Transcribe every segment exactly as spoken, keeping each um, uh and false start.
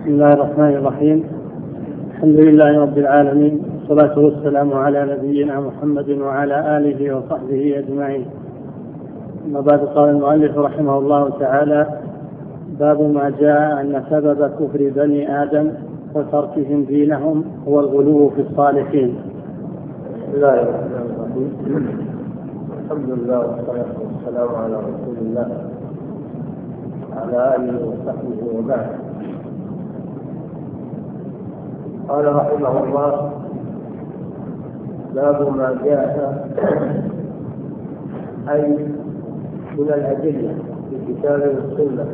بسم الله الرحمن الرحيم. الحمد لله رب العالمين، والصلاة والسلام على نبينا محمد وعلى آله وصحبه أجمعين. أما بعد، قال المؤلف رحمه الله تعالى: باب ما جاء أن سبب كفر بني آدم وتركهم دينهم هو الغلو في الصالحين. بسم الله الرحمن الرحيم. الحمد لله والصلاة والسلام على رسول الله وعلى آله وصحبه وبعد. قال رحمه الله: باب ما جاء أي من الأدلة في كتاب والسنة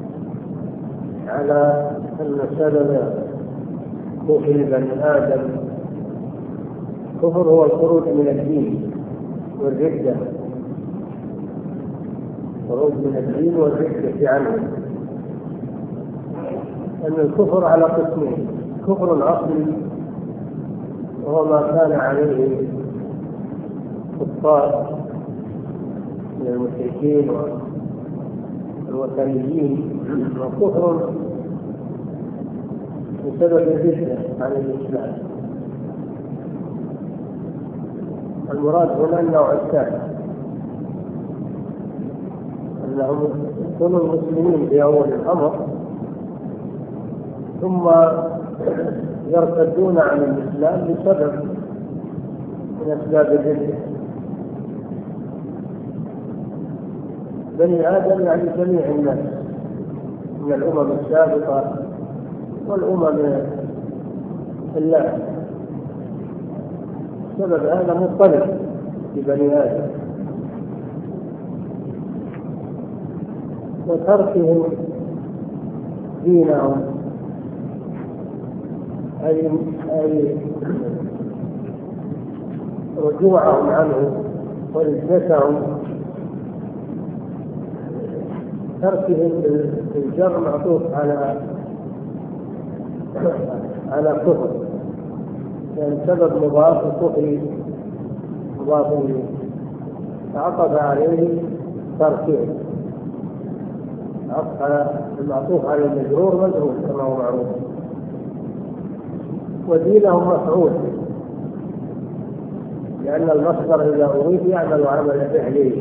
على أن سبب كفر بني آدم كفر هو الخروج من الدين والردة، خروج من الدين والردة عنه. أن الكفر على قسمين: كفر أصلي وهو ما كان عليه الكفار من المشركين والوثنيين، وكفر بسبب الردة عن الإسلام. المراد هنا النوع الثاني، أنهم يكونوا المسلمين في أول الأمر ثم يرتدون عن الإسلام بسبب من أسباب الردة. بني آدم يعني جميع الناس من الأمم السابقة والأمم الله. سبب هذا مضطرب في بني آدم، وتركهم دينهم أي أي رجوعهم عنه ورجتهم. تركهم الجر معطوف على على كفر، يعني سبب مضاف الكفر مضاف إليه، عقب عليه تركهم، عقب المعطوف على المجرور مجرور كما هو معروف. ودينهم مفعول، لأن المصدر إذا أريد يعمل عمل فعله،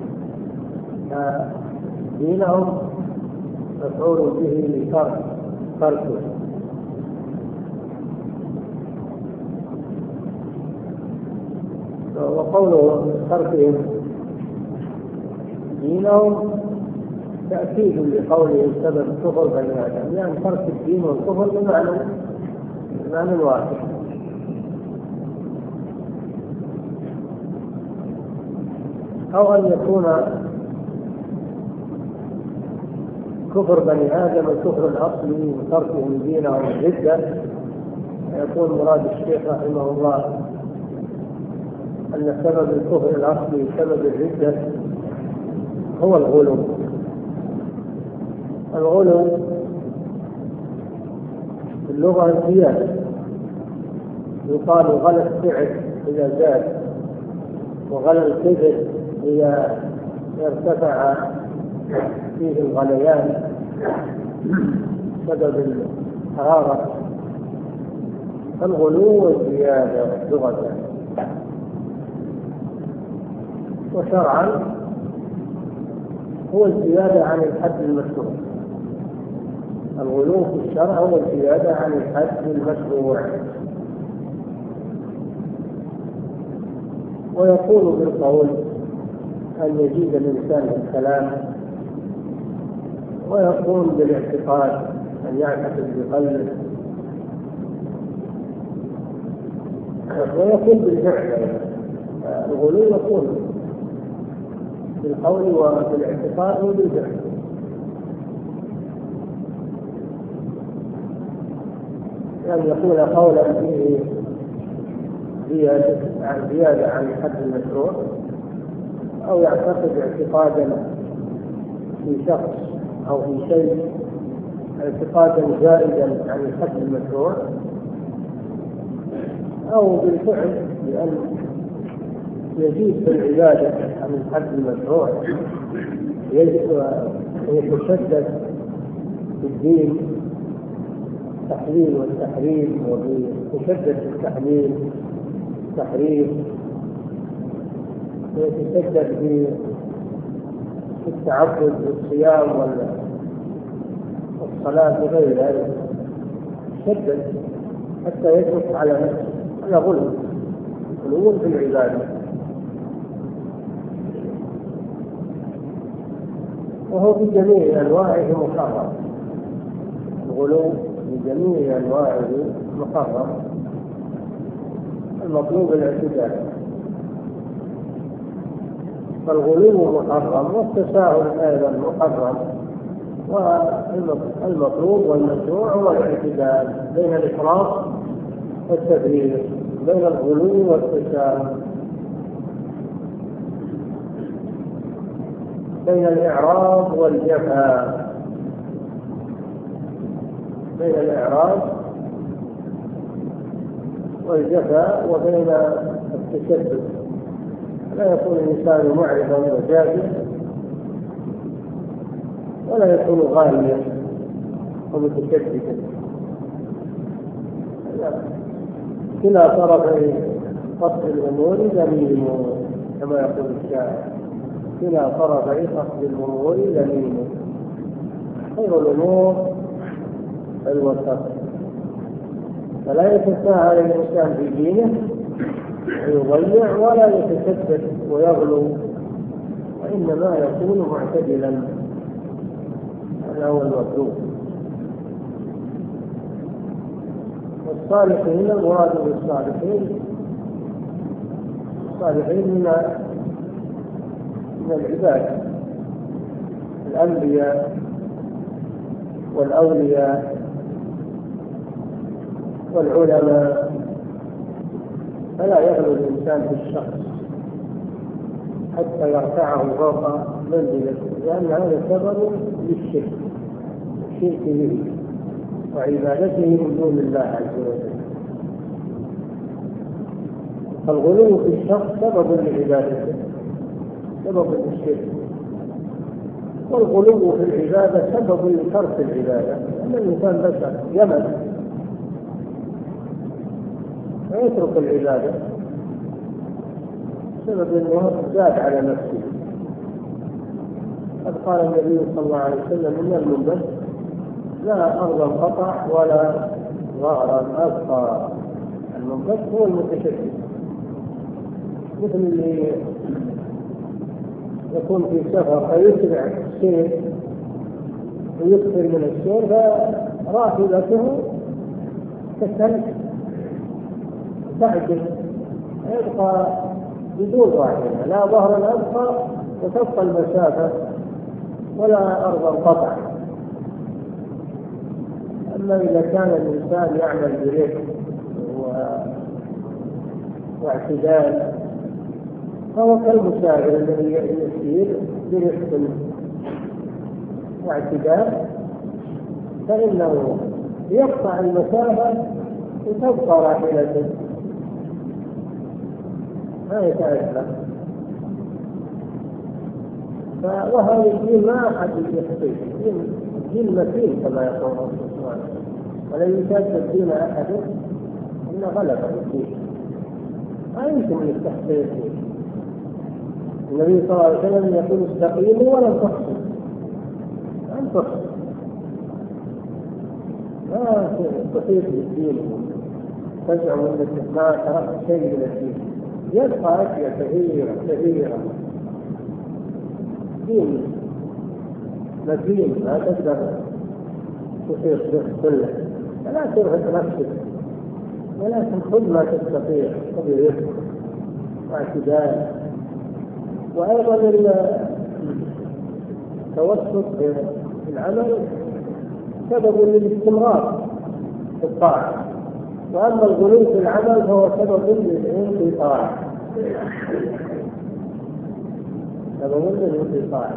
دينهم مفعول به لترك تركه. وقوله تركهم دينهم تأكيد لقوله سبب كفر بني آدم، يعني ترك الدين والكفر بمعنى بمعنى واحد. أو أن يكون كفر بني آدم الكفر الأصلي وتركهم دينهم ردة، يكون مراد الشيخ رحمه الله أن سبب الكفر الأصلي سبب الردة هو الغلو. الغلو في اللغة الزيادة، يقال غلى السعر إذا زاد، وغلى الكبر إذا ارتفع فيه الغليان سبب الحرارة. الغلو والزيادة لغة، وشرعا هو الزيادة عن الحد المشروع. الغلو في الشرع هو الزيادة عن الحد المشروع. ويقول بالقول أن يزيد الإنسان بالكلام، ويقول بالاعتقاد أن يعتقد بقلبه، ويقول بالفعل. الغلو يكون بالقول وبالاعتقاد وبالفعل. يعني يقول قولا فيه زيادة عن الحد المشروع، أو يعتقد اعتقادا في شخص أو في شيء اعتقادا زائدا عن الحد المشروع، أو بالفعل لأن يزيد في العبادة عن الحد المشروع، يتشدد في الدين التحليل والتحريم، ويتشدد في التحليل والتحريم، ويتشدد في التعبد والصيام والصلاة وغير ذلك، شدد حتى يشق على نفسه. هذا ظلم، غلو في العبادة. وهو بجميع أنواعه محرم، الغلو بجميع أنواعه محرم، المطلوب الاعتدال. فالغلو محرم، والتساهل أيضا محرم، والمطلوب والمشروع هو الاعتدال بين الإفراط والتبذير، بين الغلو والتساهل، بين الإعراض والجفاء، بين الإعراض والجفاء وبين التشدد. لا يكون الإنسان معرضا وجافيا، ولا يكون غاليا ومتشددا. كلا طرفي قصد الأمور ذميم، كما يقول الشاعر، كلا طرفي قصد الأمور ذميم، خير الأمور الوسط. فلا يتساهل الإنسان في دينه ويضيع، ولا يتشدد ويغلو، وإنما يكون معتدلا. هذا هو المطلوب. والصالحين، المراد بالصالحين الصالحين من من العباد، الأنبياء والأولياء والعلماء. فلا يغلو الإنسان في الشخص حتى يرفعه فوق منزلته، لأن هذا سبب للشرك، الشرك به وعبادته من دون الله عز وجل. فالغلو في الشخص سبب لعبادته، سبب للشرك، والغلو في العبادة سبب لترك العبادة، لأن الإنسان بشر يمل ويترك العبادة بسبب أنه زاد على نفسه. قد قال النبي صلى الله عليه وسلم: إن المنبت لا أرضا قطع ولا ظهرا أبقى. المنبت هو المتشدد، مثل اللي يكون في سفر فيسرع السير ويكثر من السير، فراحلته تسلك تعجز، يبقى بدون راحلة، لا ظهرا أبقى وتبقى المسافة ولا أرضا قطع. أما إذا كان الإنسان يعمل برفق واعتدال فهو كالمسافر الذي يسير برفق واعتدال، فإنه يقطع المسافة وتبقى راحلته، ما يتعب. وهذا الدين ما أحد يخطيه، الدين متين كما يقول الرسول صلى الله عليه وسلم: ولن يشاد الدين أحد إلا غلبه الدين. ما يمكن أن يستحقيه. النبي صلى الله عليه وسلم يقول: استقيموا ولن تحصوا، لن تحصوا، ما تحيط بالدين تزعم أنك ما تركت شيء من الدين، يبقى أشياء كثيرة كثيرة. دين متين لا تقدر تحيط به كله، فلا ترهق نفسك، ولكن خذ ما تستطيع، خذ رزق واعتدال. وأيضا التوسط في العمل سبب للاستمرار في الطاعة، وأما الغلو في العمل فهو سبب للانقطاع، سبب للانقطاع.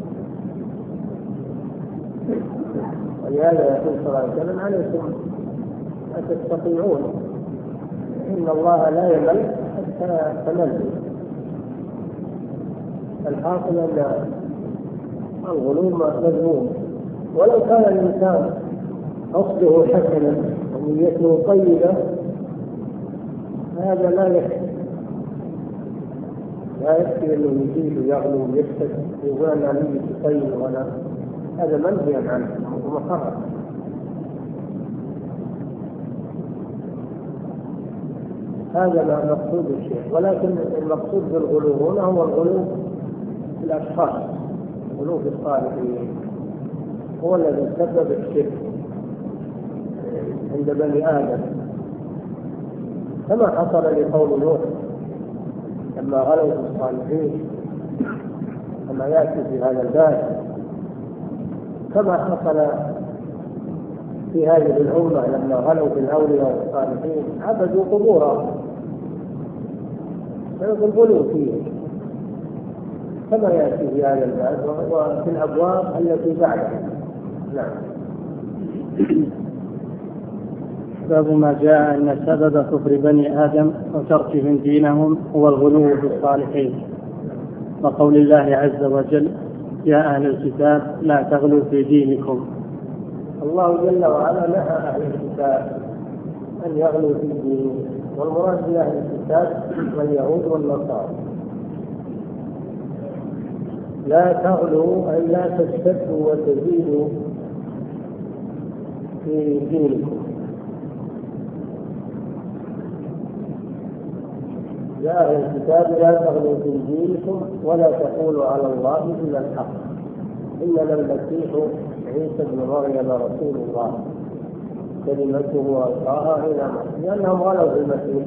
ولهذا يقول صلى الله عليه وسلم: عليكم أن تستطيعون، إن الله لا يمل حتى تملوا. الحاصل أن الغلو مذموم، ولو كان الإنسان قصده حسنا ونيته طيبة هذا لا يكفي، لا يكفي انه يزيد ويغلو ويفسد ويقول انا نيتي طيب وانا هذا منهي عنه ومحرم. هذا ما مقصود الشيء، ولكن المقصود بالغلو هنا هو الغلو في الاشخاص، الغلو في الصالحين هو الذي سبب الشرك عند بني آدم، كما حصل لقوم نوح لما غلوا في الصالحين كما يأتي في هذا الباب، كما حصل في هذه الأمة لما غلوا في الأولياء والصالحين عبدوا قبورهم فيغلوا فيه، كما يأتي في هذا الباب وفي الأبواب التي بعدها. نعم. باب ما جاء أن سبب كفر بني آدم وتركهم دينهم هو الغلو في الصالحين، وقول الله عز وجل يا أهل الكتاب لا تغلوا في دينكم. الله جل وعلا نهى أهل الكتاب أن يغلوا في دينهم، والمراد بأهل الكتاب واليهود والنصارى. لا تغلوا أي لا تستبدوا وتزيدوا في دينكم. يا أهل الكتاب لا تغلوا في دينكم ولا تقولوا على الله إلا الحق إنما المسيح عيسى ابن مريم رسول الله كلمته ألقاها إلى مريم، لأنهم غلوا في المسيح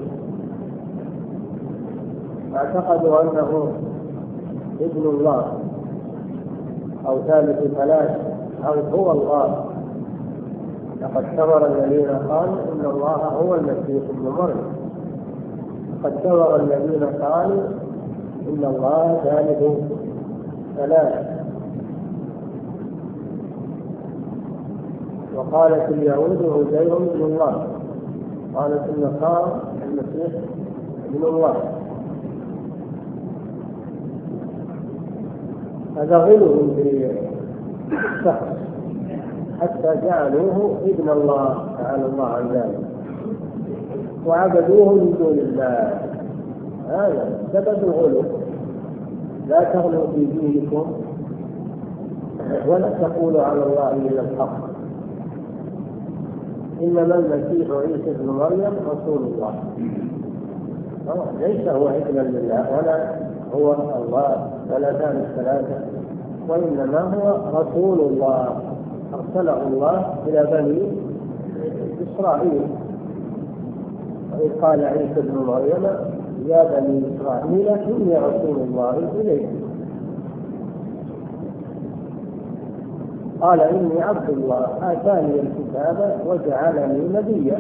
اعتقدوا أنه ابن الله أو ثالث ثلاثة أو هو الله. لقد كفر الذين قالوا إن الله هو المسيح ابن مريم، قد كفر الذين قالوا إن الله ثالث ثلاثة. وقالت اليهود عزير ابن الله، قالت النصارى المسيح ابن الله. هذا غلو بالشخص حتى جعلوه ابن الله تعالى الله عن ذلك وعبدوه من دون الله، هذا سبب الغلو. لا تغلوا في دينكم ولا تقولوا على الله إلا الحق إنما المسيح عيسى ابن مريم رسول الله. ليس هو ابنا لله ولا هو الله ولا ثالث ثلاثة، وإنما هو رسول الله أرسله الله إلى بني إسرائيل. وإذ قال عيسى ابن مريم يا بني إسرائيل إني رسول الله إليكم، قال إني عبد الله آتاني الكتاب وجعلني نبيا.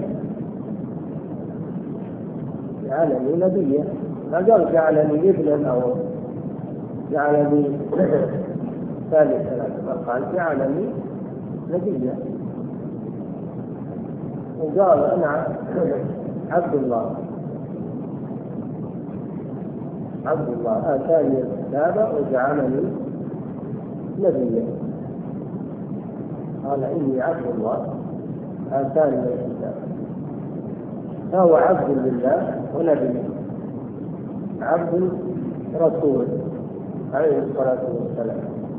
جعلني نبيا، ما قال جعلني ابنا أو جعلني ثالثا، قال جعلني نبيا، وقال أنا عبد الله عبد الله آتاني الكتاب وجعلني نبيا. قال إني عبد الله آتاني الكتاب، فهو عبد لله ونبي، عبد رسول عليه الصلاة والسلام،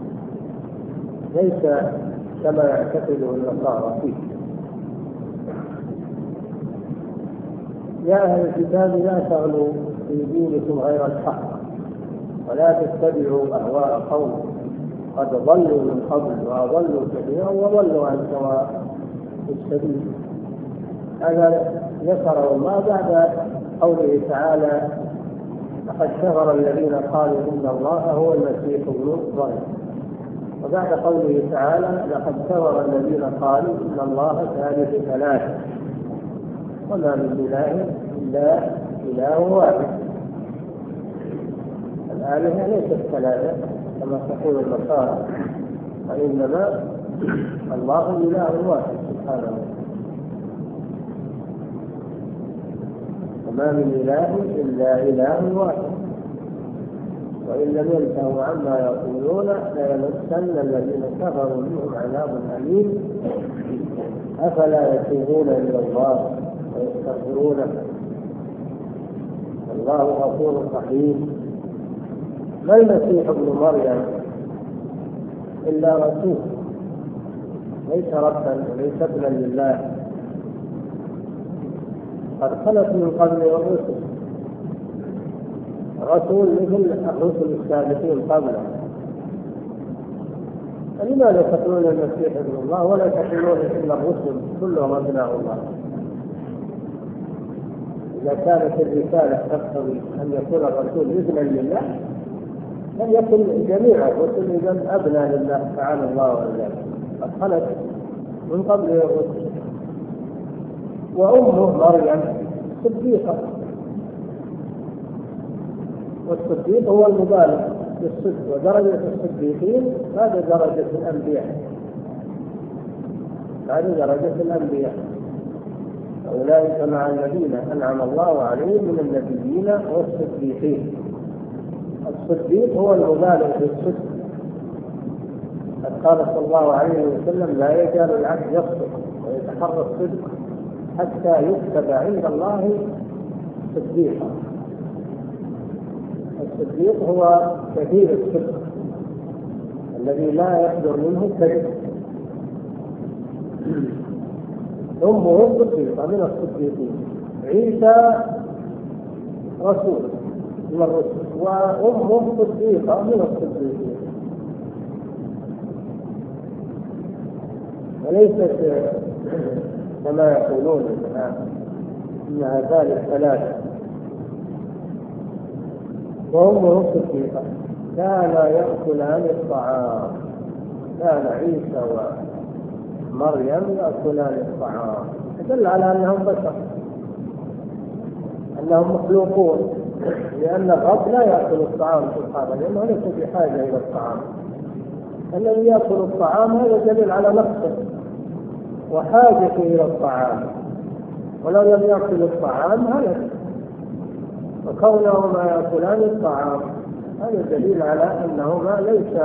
ليس كما يعتقده النصارى فيه. يا أهل الكتاب لا تغلوا في دينكم غير الحق ولا تتبعوا أهواء قوم قد ضلوا من قبل وأضلوا كثيرا وضلوا عن سواء السبيل. هذا ذكره الله بعد قوله تعالى لقد كفر الذين قالوا إن الله هو المسيح ابن مريم، وبعد قوله تعالى لقد كفر الذين قالوا إن الله ثالث ثلاثة وما من إله إلا إله واحد. الآلهة ليست ثلاثة كما تقول النصارى، وإنما الله إله واحد سبحانه وتعالى، وما من إله إلا إله واحد. وإن لم ينتهوا عما يقولون ليمسن الذين كفروا منهم عذاب أليم أفلا يتوبون إلى الله ويستغفرونه الله غفور رحيم. ما المسيح ابن مريم إلا رسول، ليس ربا وليس ابنا لله، قد خلت من قبله الرسل، رسول مثل الرسل السابقين قبله. فلماذا تقولون المسيح ابن الله ولا تقولون إن الرسل كلهم أبناء الله؟ إذا كانت الرسالة تقتضي أن يكون الرسول ابنا لله لم يكن جميع الرسل إذن أبناء لله تعالى الله وإياه، قد خلت من قبله الرسل. وأمه مريم صديقة، والصديق هو المبالغ في الصدق، ودرجة الصديقين هذا درجة الأنبياء، هذه درجة الأنبياء. أولئك مع الذين أنعم الله عليهم من النبيين والصديقين. الصديق هو المبالغ في الصدق، قد قال صلى الله عليه وسلم لا يزال العبد يصدق ويتحرى الصدق حتى يكتب عند الله صديقا. الصديق هو كثير الصدق الذي لا يصدر منه كذب. أمه صديقة من الصديقين، عيسى رسول من الرسل، وأمه صديقة من الصديقين. وليست كما يقولون إنها ثالث ثلاثة. وأمه صديقة كانا يأكلان الطعام، كان عيسى ومريم يأكلان الطعام، يدل على أنهم بشر، أنهم مخلوقون، لأن الرب لا يأكل الطعام سبحانه لأنه ليس بحاجة إلى الطعام. الذي يأكل الطعام هذا دليل على نقصه وحاجته إلى الطعام، ولو لم يأكل الطعام هلك. وكونهما يأكلان الطعام هذا دليل على أنهما ليس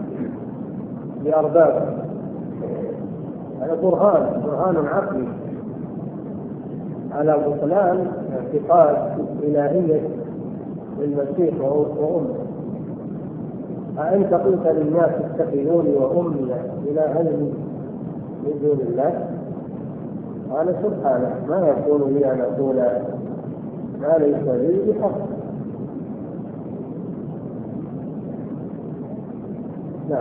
بأرباب، هذا برهان برهان عقلي على بطلان اعتقاد إلهية المسيح وأمه. أأنت قلت للناس اتخذوني وأمي إلهين من دون الله؟ قال سبحانه ما يكون لي أن أقول ما ليس لي بحق. نعم.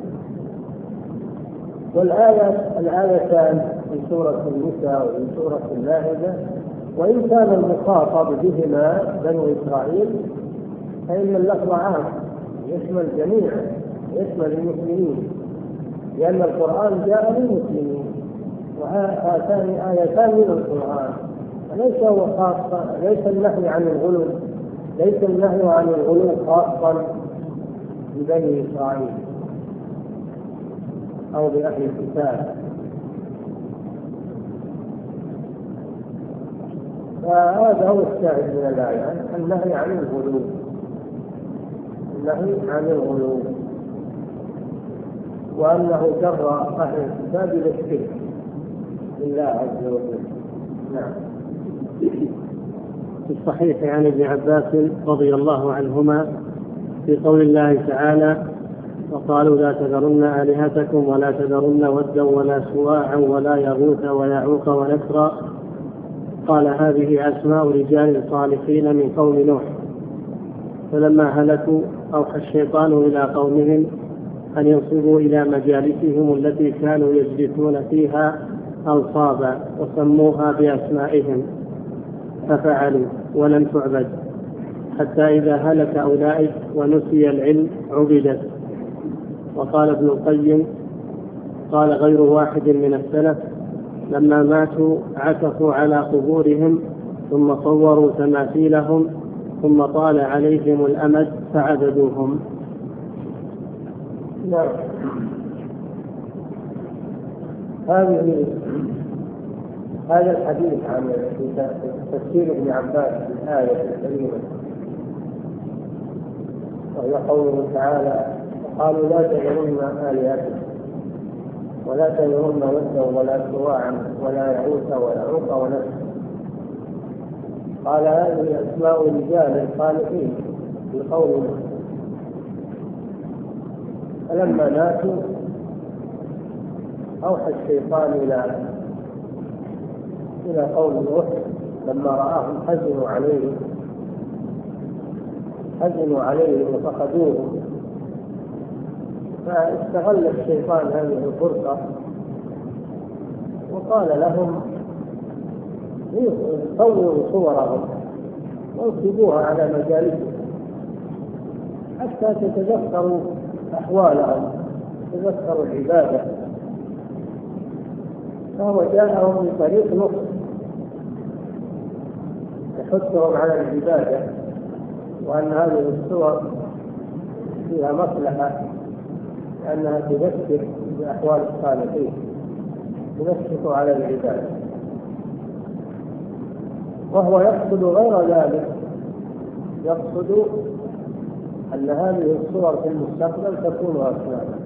والآية الآيتان في سورة النساء وفي سورة المائدة وإن كان المخاطب بهما بنو إسرائيل فإن اللفظ عام يشمل الجميع، يشمل المسلمين، لأن القرآن جاء للمسلمين، وهاتان آيتان من القرآن، فليس هو خاصة، ليس النهي عن الغلو، ليس النهي عن الغلو خاصا ببني إسرائيل أو بأهل الكتاب. فهذا هو الشاهد من الآية، النهي عن الغلو، النهي عن الغلو، وأنه جر أهل الكتاب للشرك لله عز وجل. نعم. في الصحيح عن ابن عباس رضي الله عنهما في قول الله تعالى وقالوا لا تذرن آلهتكم ولا تذرن ودا ولا سواعا ولا يغوث ويعوق ونسرا، قال هذه أسماء رجال صالحين من قوم نوح، فلما هلكوا أوحى الشيطان إلى قومهم أن ينصبوا إلى مجالسهم التي كانوا يجلسون فيها أنصابا وسموها بأسمائهم، ففعلوا ولم تعبد، حتى إذا هلك أولئك ونسي العلم عبدت. وقال ابن القيم قال غير واحد من السلف لما ماتوا عكفوا على قبورهم ثم صوروا تماثيلهم ثم طال عليهم الأمد فعبدوهم. نعم. هذه هذا الحديث عن تفسير ابن عباس الآية الكريمة وهي قوله تعالى قالوا لا تذرن آلهتكم ولا تذرن ودا ولا سواعا ولا يعوث ويعوق ونسرا. قال هذه أسماء رجال صالحين في قوله. فلما ماتوا أوحى الشيطان إلى إلى قوم نوح لما رآهم حزنوا عليه حزنوا عليه وفقدوه، فاستغل الشيطان هذه الفرصة وقال لهم صوروا صورهم وانصبوها على مجالسهم حتى تتذكروا أحوالهم، تتذكروا العبادة. فهو جاءهم من طريق نصر يحثهم على العبادة، وأن هذه الصور فيها مصلحة لأنها تذكر بأحوال الصالحين، تنشط على العبادة. وهو يقصد غير ذلك، يقصد أن هذه الصور في المستقبل تكون أصناما.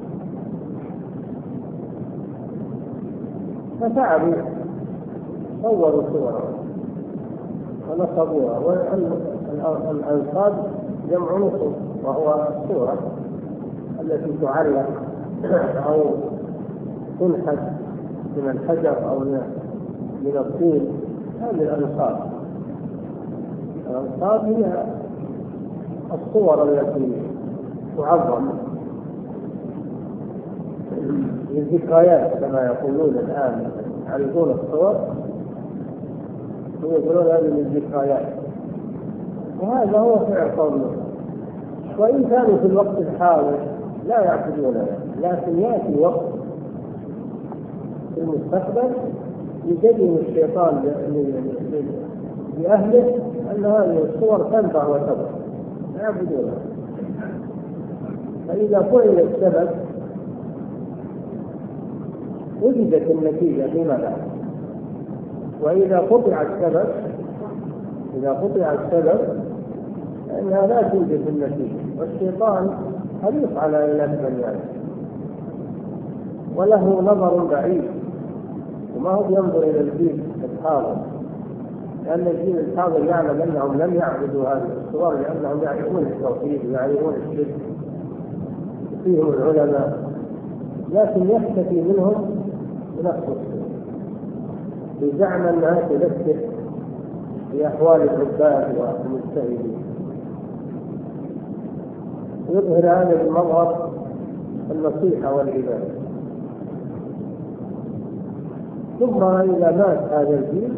ففعلوا صوروا صورهم ونصبوها. والأنصاب جمع نصب، وهو الصورة التي تعلق أو تنحت من الحجر أو من الطين، هذه الأنصاب. الأنصاب هي الصور التي تعظم للذكريات كما يقولون الآن، يعرفون الصور ويقولون هذه للذكريات، وهذا هو فعل قوم نوح. وإن كانوا في الوقت الحاضر لا يعبدونها، لكن يأتي وقت في المستقبل يجدد الشيطان لأهله أن هذه الصور تنفع وتضر، لا يعبدونها. فإذا فعل السبب وجدت النتيجة فيما بعد. وإذا قطع السبب إذا قطع السبب فإنها لا توجد النتيجة. والشيطان حريص على إله بني آدم وله نظر بعيد، وما هو ينظر إلى الجيل الحاضر، لأن الجيل الحاضر يعلم أنهم لم يعبدوا هذه الصور لأنهم يعرفون التوحيد ويعرفون الشرك فيهم العلماء، لكن يختفي منهم بنفس الصور بزعم أنها تذكر بأحوال العباد والمجتهدين. يظهر هذا المظهر النصيحة والعبادة. ثم إذا مات هذا الجيل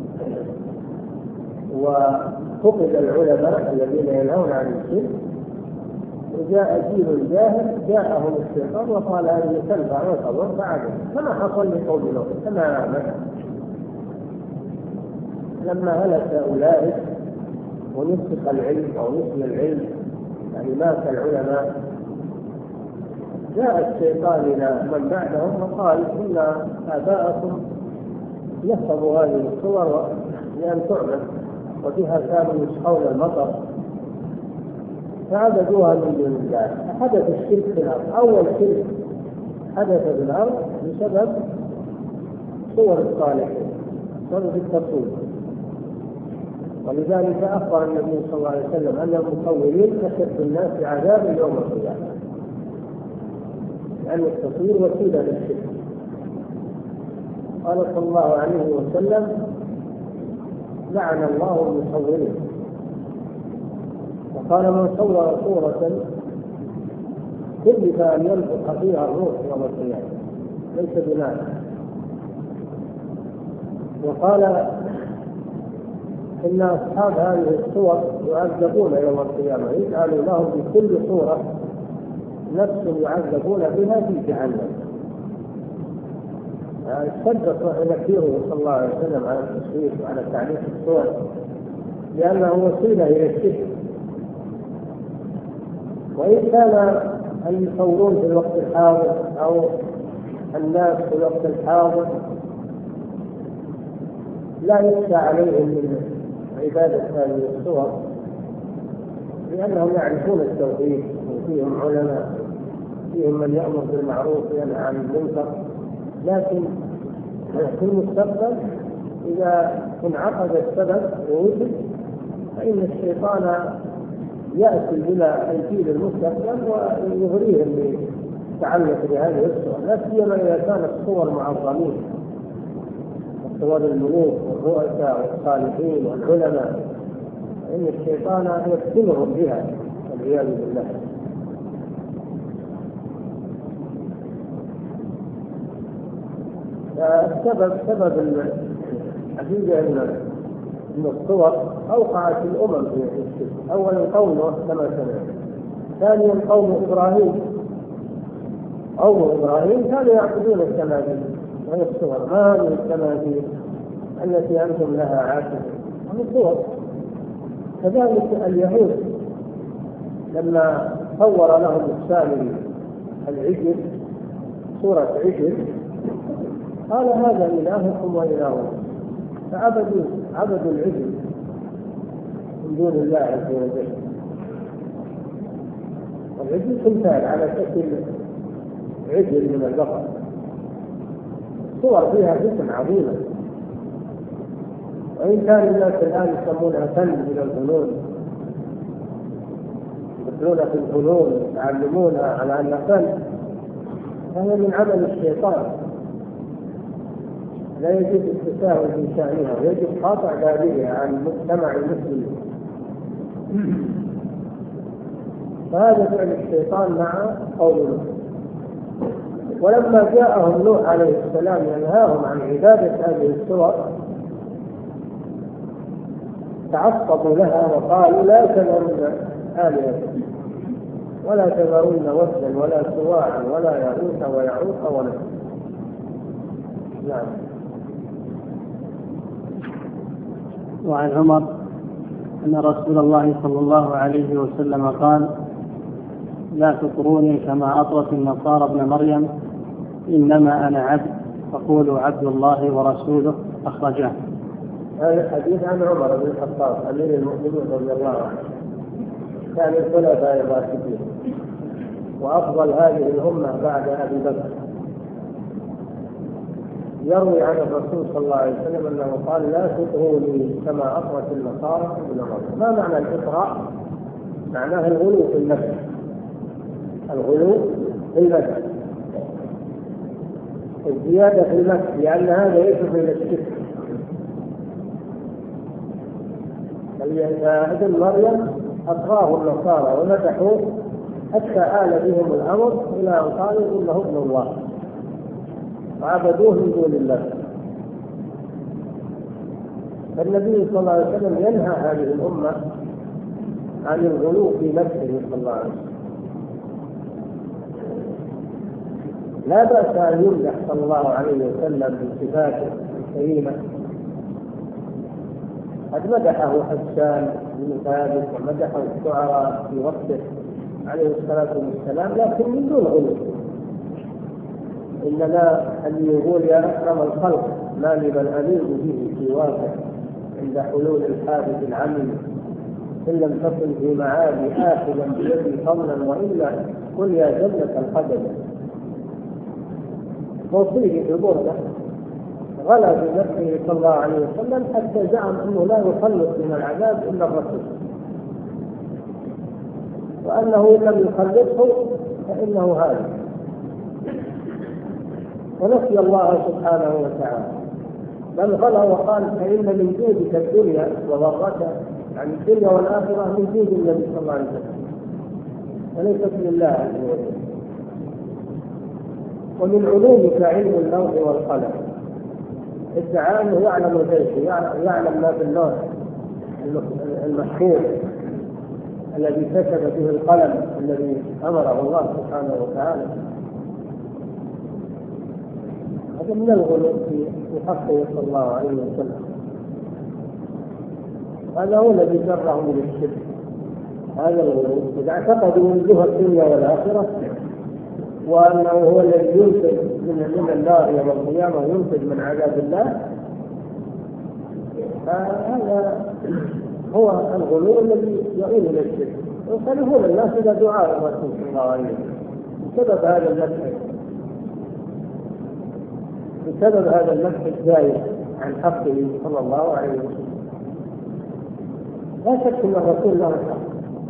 وفقد العلماء الذين ينهون عن الشرك وجاء جيل جاهل، جاءهم الشيطان وقال هذه تنفع وتضر بعده، كما حصل لقوم نوح كما مات لما هلك أولئك ونسخ العلم أو نسي العلم، يعني مات العلماء. جاء الشيطان إلى من بعدهم وقال إن آباءكم نصبوا هذه الصور لأن تعبد وبها كانوا يسقون المطر فعبدوها من دون الله. حدث الشرك في الأرض، أول شرك حدث في الأرض بسبب صور الصالحين، بسبب التصوير. ولذلك أخبر النبي صلى الله عليه وسلم أن المصورين أشد الناس عذابا يوم القيامة، لأن التصوير وسيلة للشرك. قال صلى الله عليه وسلم لعن الله المصورين. وقال من صور صورة كلف أن ينفخ فيها الروح يوم القيامة ليس بناء. وقال إن أصحاب هذه الصور يعذبون يوم القيامة، يجعل لهم بكل صورة نفس يعذبون بها في جهنم. استدرك نكيره صلى الله عليه وسلم على التصوير وعلى تعليق الصور لأنه وسيلة إلى الشرك. وإن كان المصورون في الوقت الحاضر أو الناس في الوقت الحاضر لا يخشى عليهم من عبادة هذه الصور لأنهم يعرفون التوحيد وفيهم علماء فيهم من يأمر بالمعروف وينهى عن المنكر، لكن في المستقبل إذا انعقد السبب ووجد فإن الشيطان يأتي إلى الجيل المستقبل ويغريهم بالتعلق بهذه الصور، لا سيما إذا كانت صور معظمين، صور الملوك والرؤساء والصالحين والعلماء، فإن الشيطان يفتنهم بها والعياذ بالله. السبب سبب الحقيقة أن الصور أوقعت الأمم في الشرك. أولا قوم نوح كما سمعنا، ثانيا قوم إبراهيم قوم إبراهيم كانوا يعبدون التماثيل وهي الصور. ما هذه التماثيل التي أنتم لها عاكفون؟ هذه صور. كذلك اليهود لما صور لهم السامري العجل صورة عجل قال هذا إلهكم وإلهكم، فعبدوا عبدوا العجل من دون الله عز وجل. والعجل تمثال على شكل عجل من البقر، صور فيها فتن عظيمة، وإن كان الناس الآن يسمونها فن من الفنون، يدخلون في الفنون يعلمونها على أنها فن، فهي من عمل الشيطان، لا يجب التساهل في شأنها ويجب قطع بابها عن المجتمع المسلم. فهذا فعل الشيطان مع قوم نوح. ولما جاءهم نوح عليه السلام ينهاهم عن عبادة هذه الصور تعصبوا لها وقالوا لا تذرون آلهتكم ولا تذرون وثنا ولا سواعا ولا يغوث ويعوق ونسر. نعم. وعن عمر أن رسول الله صلى الله عليه وسلم قال لا تطروني كما أطرت النصارى ابن مريم إنما أنا عبد فقولوا عبد الله ورسوله. أخرجاه. هذا الحديث عن عمر بن الخطاب أمير المؤمنين رضي الله عنه، كان الخلفاء الراشدين وأفضل هذه الأمة بعد أبي بكر. يروي عن الرسول صلى الله عليه وسلم أنه قال لا تطروني كما أطرت النصارى ابن مريم. ما معنى الإطراء؟ معناه الغلو في النفس، الغلو في النفس، الزيادة في النفس، لأن هذا يدخل إلى الشرك. ابن مريم أطراه النصارى ومدحوه حتى آل بهم الأمر إلى أن قالوا إنه ابن الله وعبدوه من دون الله. فالنبي صلى الله عليه وسلم ينهى هذه الأمة عن الغلو في نفسه صلى الله عليه وسلم. لا بأس أن يمدح صلى الله عليه وسلم بصفاته الكريمة، قد مدحه حسان بن ثابت ومدحه الشعراء في وقته عليه الصلاة والسلام، لكن من دون غلو. إنما أن يقول يا أكرم الخلق ما لمن أليق به في واقع عند حلول الحادث العميم إن لم تصل في معادي آخذا بيدي فضلا وإلا قل يا جنة القدم. توصيه في برده غلا بنفسه صلى الله عليه وسلم حتى زعم أنه لا يخلص من العذاب إلا الرسول، وأنه إن لم يخلصه فإنه هذا، ونسي الله سبحانه وتعالى، بل غلا وقال فإن من جودك الدنيا وضرتها، يعني الدنيا والآخرة من جود النبي صلى الله عليه وسلم وليست لله عز وجل. ومن علومك علم اللوح والقلم، ادعى أنه يعلم الغيب، يعلم ما في اللوح المحفوظ الذي كتب به القلم الذي أمره الله سبحانه وتعالى. هذا من الغلو في حقه صلى الله عليه وسلم، هذا هو الذي جرهم للشرك. هذا الغلو إذا اعتقدوا من له الدنيا والآخرة وأنه هو الذي ينتج من النار يوم القيامة وينتج من عذاب الله، فهذا هو الغلو الذي يؤول إلى الشرك. يخالفون الناس إلى دعاء الرسول صلى الله عليه وسلم بسبب هذا المدح بسبب هذا المدح الزايد عن حقه صلى الله عليه وسلم. لا شك ان الرسول له حق،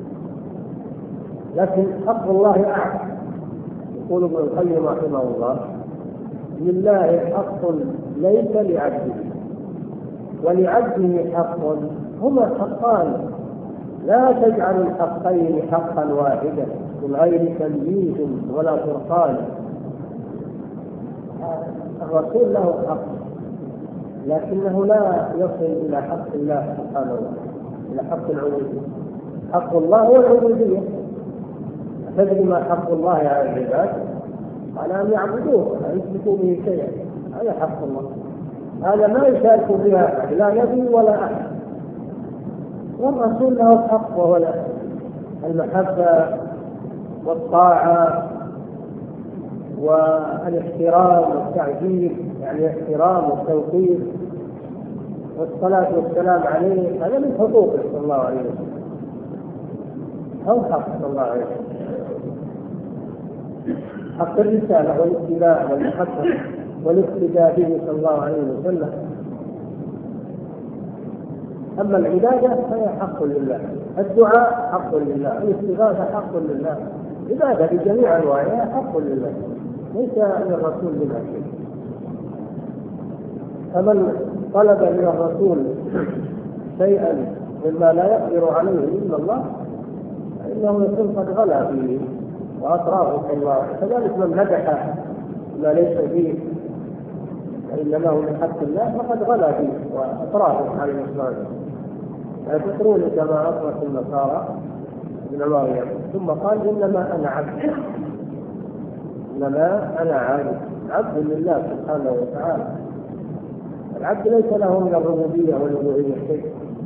لكن حق الله اعظم. يقول ابن القيم رحمه الله: لله حق ليس لعبده، ولعبده حق، هما حقان، لا تجعل الحقين حقا واحدا من غير تمييز ولا فرقان. الرسول له حق، لكنه لا يصل إلى حق الله سبحانه وتعالى، إلى حق العبودية. حق الله هو العبودية. تدري ما حق الله على العباد؟ على أن يعبدوه ولا يشركوا به شيئا، هذا حق الله. هذا ما يشارك بها أحد، لا نبي ولا أحد. والرسول له حق، وهو المحبة والطاعة والاحترام والتعظيم، يعني الاحترام والتوقير والصلاة والسلام عليه. هذا من حقوقه صلى الله عليه وسلم، هو حق صلى الله عليه وسلم. حق الرسالة والاتباع والمحبة والاقتداء به صلى الله عليه وسلم. أما العبادة فهي حق لله، الدعاء حق لله، الاستغاثة حق لله، عبادة بجميع أنواعها حق لله، ليس للرسول منها شيء. فمن طلب من الرسول شيئا مما لا يقدر عليه إلا الله فإنه يكون قد غلا فيه وأطرافه الله. كذلك من مدح ما ليس فيه وإنما هو من حق الله فقد غلا فيه وأطرافه على الإسلام. لا تطروني كما أطرت النصارى ابن مريم. ثم قال: إنما أنا عبد، إنما أنا عبد، عبد لله سبحانه وتعالى. العبد ليس له من الربوبية والألوهية شيء.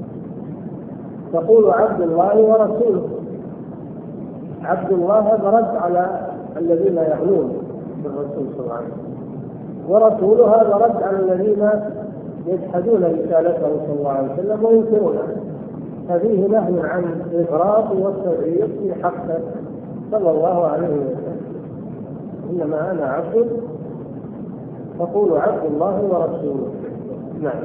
تقول عبد الله ورسوله. عبد الله هذا رد على الذين يغلون بالرسول صلى الله عليه وسلم، ورسوله هذا رد على الذين يجحدون رسالته صلى الله عليه وسلم وينكرونه. ففيه نهي عن الإفراط والتفريط في حقه صلى الله عليه وسلم. إنما أنا عبد، تقول عبد الله ورسوله. نعم.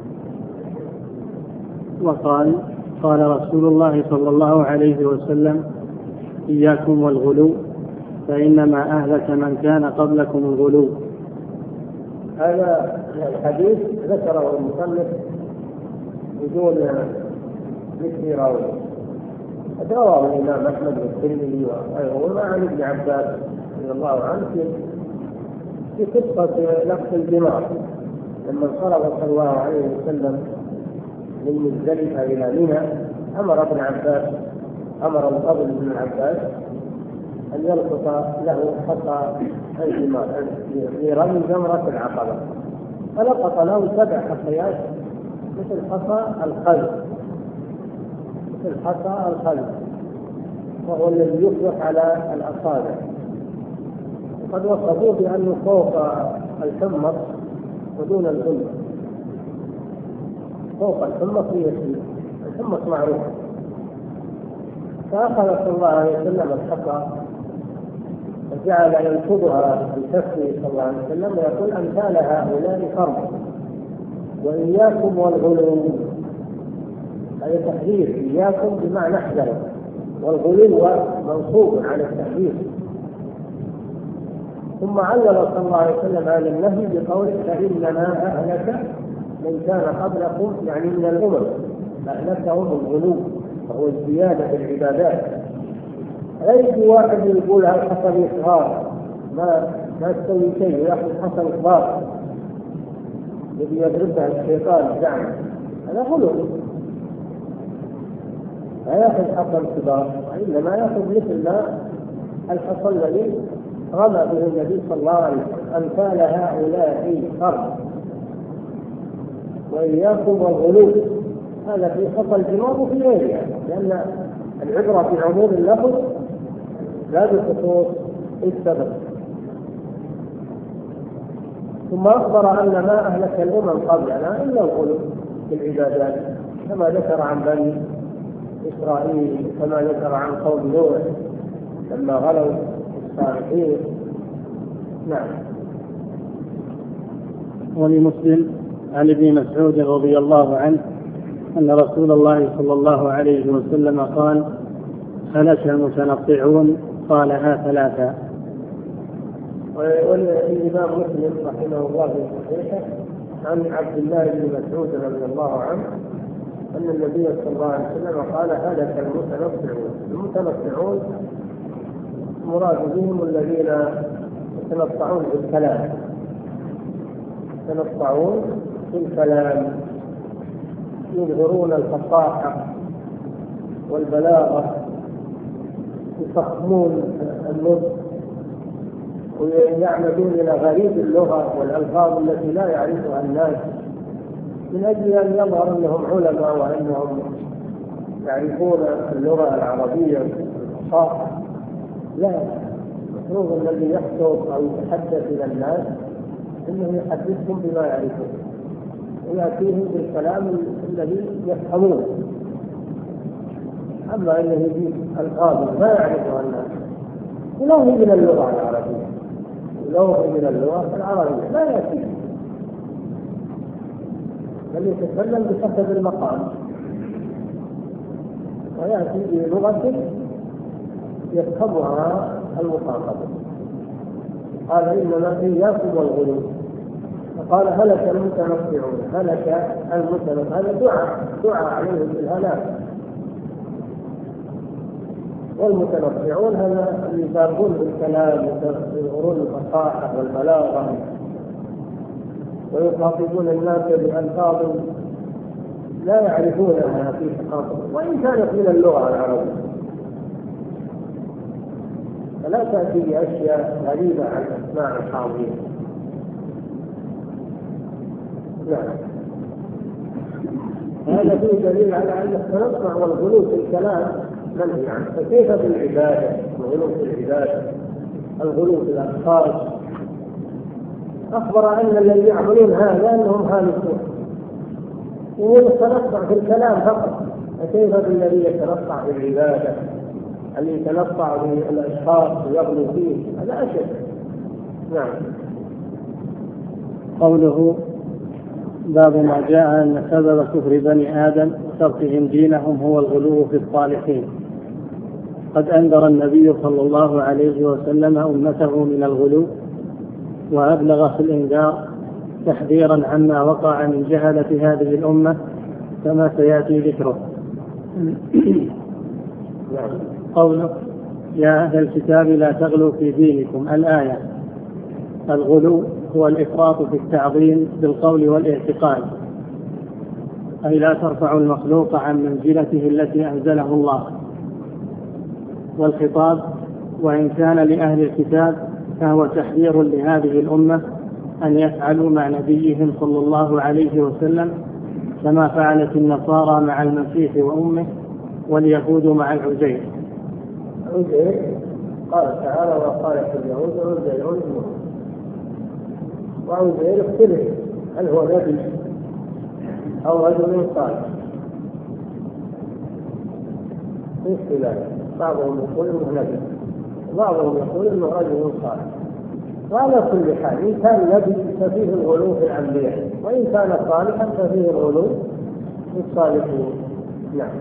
وقال: قال رسول الله صلى الله عليه وسلم: إياكم والغلو فإنما أهلك من كان قبلكم الغلو. هذا الحديث ذكره المصنف بدون ذكر راوي. رواه الإمام أحمد والترمذي وغيره عن ابن عباس رضي الله عنه في قصة نقص الدماء لما انصرف صلى الله عليه وسلم من مزدلفة إلى منى. أمر ابن عباس أمر الفضل بن عباس أن يلقط له حصى الدماء في رمي جمرة العقبة، فلقط له سبع حصيات مثل حصى الخلف، مثل حصى الخلف، وهو الذي يطلق على الأصابع. وقد وصفوه بأنه فوق الحمص ودون الحمص، فوق الحمص يسير، الحمص معروف. فأخذ صلى الله عليه وسلم الحصى وجعل ينشدها بكفه صلى الله عليه وسلم ويقول: أمثال هؤلاء فرض، وإياكم والغلو. هذا تحذير، إياكم بمعنى احذروا، والغلو منصوب على التحذير. ثم علل صلى الله عليه وسلم هذا النهي بقوله: فإنما أهلك من كان قبلكم، يعني من الأمم أهلكهم الغلو، وهو الزيادة في العبادات. ليس واحد يقول هذا حصل إصغار، ما ما تسوي شيء، يأخذ حصل إصغار الذي يضربها الشيطان زعما، هذا غلو. لا يأخذ حصل كبار، وإنما يأخذ مثل ما الحصل الذي رمى به النبي صلى الله عليه وسلم: أمثال هؤلاء فرد، وإياكم والغلو. هذا في حصل الجمار وفي غيرها، لأن العبرة في عموم اللفظ لا بخصوص السبب. ثم أخبر أن ما أهلك الأمم قبلنا إلا الغلو في العبادات، كما ذكر عن بني إسرائيل، كما ذكر عن قوم نوح لما غلوا الصالحين. نعم. ولمسلم عن ابن مسعود رضي الله عنه أن رسول الله صلى الله عليه وسلم قال: هلك المتنطعون، قالها ثلاثا. والإمام مسلم رحمه الله في صحيحه عن عبد الله بن مسعود رضي الله عنه أن النبي صلى الله عليه وسلم قال: هلك المتنطعون. المتنطعون مراد بهم الذين يتنطعون بالكلام، يتنطعون بالكلام، يظهرون الفصاحة والبلاغة، يفخمون النطق، ويعمدون إلى غريب اللغة والألفاظ التي لا يعرفها الناس من أجل أن يظهر أنهم علماء وأنهم يعرفون اللغة العربية والفصاحة. لا، المفروض الذي يخطب أو يتحدث إلى الناس إنه يحدثهم بما يعرفون ويأتيهم بالكلام الذي يفهمونه. أما أنه يجيب ألفاظ ما يعرفها الناس ولو هي من اللغة العربية، ولو هي من اللغة العربية لا يأتي، بل يتكلم بحسب المقام ويأتي بلغة يفهمها المخاطب. قال: إنما إياكم والغلو. فقال: هلك المتنطعون. هلك المتنطعون، هذا دعاء دعاء عليهم بالهلاك. والمتنطعون هذا اللي يبالغون بالكلام، يظهرون الفصاحة والبلاغة ويخاطبون الناس بألفاظ لا يعرفونها في ثقافتهم وإن كانت من اللغة العربية، فلا تأتي بأشياء غريبة عن أسماع الحاضرين. نعم. هذا فيه دليل على أن التنطع والغلو في الكلام منهي عنه. فكيف بالعبادة؟ الغلو في العبادة، الغلو في الأشخاص. أخبر أن الذين يعملون هذا أنهم هالكون، ويتنطع في الكلام فقط. فكيف بالذي يتنطع في العبادة، اللي يتنطع بالأشخاص ويغلو فيه؟ هذا أشد. نعم. قوله: باب ما جاء أن سبب كفر بني آدم وتركهم دينهم هو الغلو في الصالحين. قد أنذر النبي صلى الله عليه وسلم أمته من الغلو، وأبلغ في الإنذار تحذيرا عما وقع من جهلة هذه الأمة كما سيأتي ذكره. قوله: يا أهل الكتاب لا تغلوا في دينكم، الآية. الغلو هو الإفراط في التعظيم بالقول والاعتقاد، أي لا ترفع المخلوق عن منزلته التي أنزله الله. والخطاب وإن كان لأهل الكتاب فهو تحذير لهذه الأمة أن يفعلوا مع نبيهم صلى الله عليه وسلم كما فعلت النصارى مع المسيح وأمه، واليهود مع العزير. عزير قال تعالى: وقالت اليهود عزير ابن الله. وعزير اختلف هل هو نبي أو رجل صالح، في اختلاف. بعضهم يقول انه نبي، بعضهم يقول انه رجل صالح. وعلى كل حال ان كان نبي ففيه الغلو في الانبياء، وان كان صالحا ففيه الغلو في الصالحين. نعم.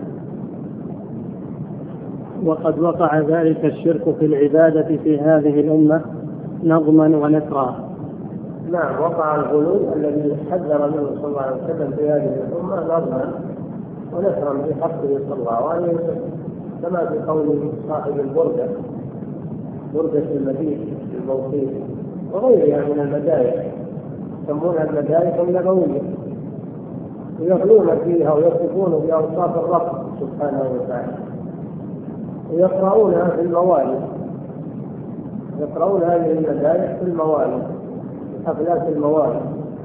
وقد وقع ذلك الشرك في العبادة في هذه الأمة نظما ونثرا. نعم، وقع الغلو الذي حذر منه صلى الله عليه وسلم في هذه الأمة نظما ونثرا في حقه صلى الله عليه وسلم، كما في قول صاحب البردة، بردة المديح الموصيل وغيرها من المدايح، يسمونها المدايح النبوية، ويغلون فيها ويصفون بأوصاف الرب سبحانه وتعالى، ويقرؤونها في الموالد، يقرؤون هذه المدايح في الموالد، حفلات الموالد،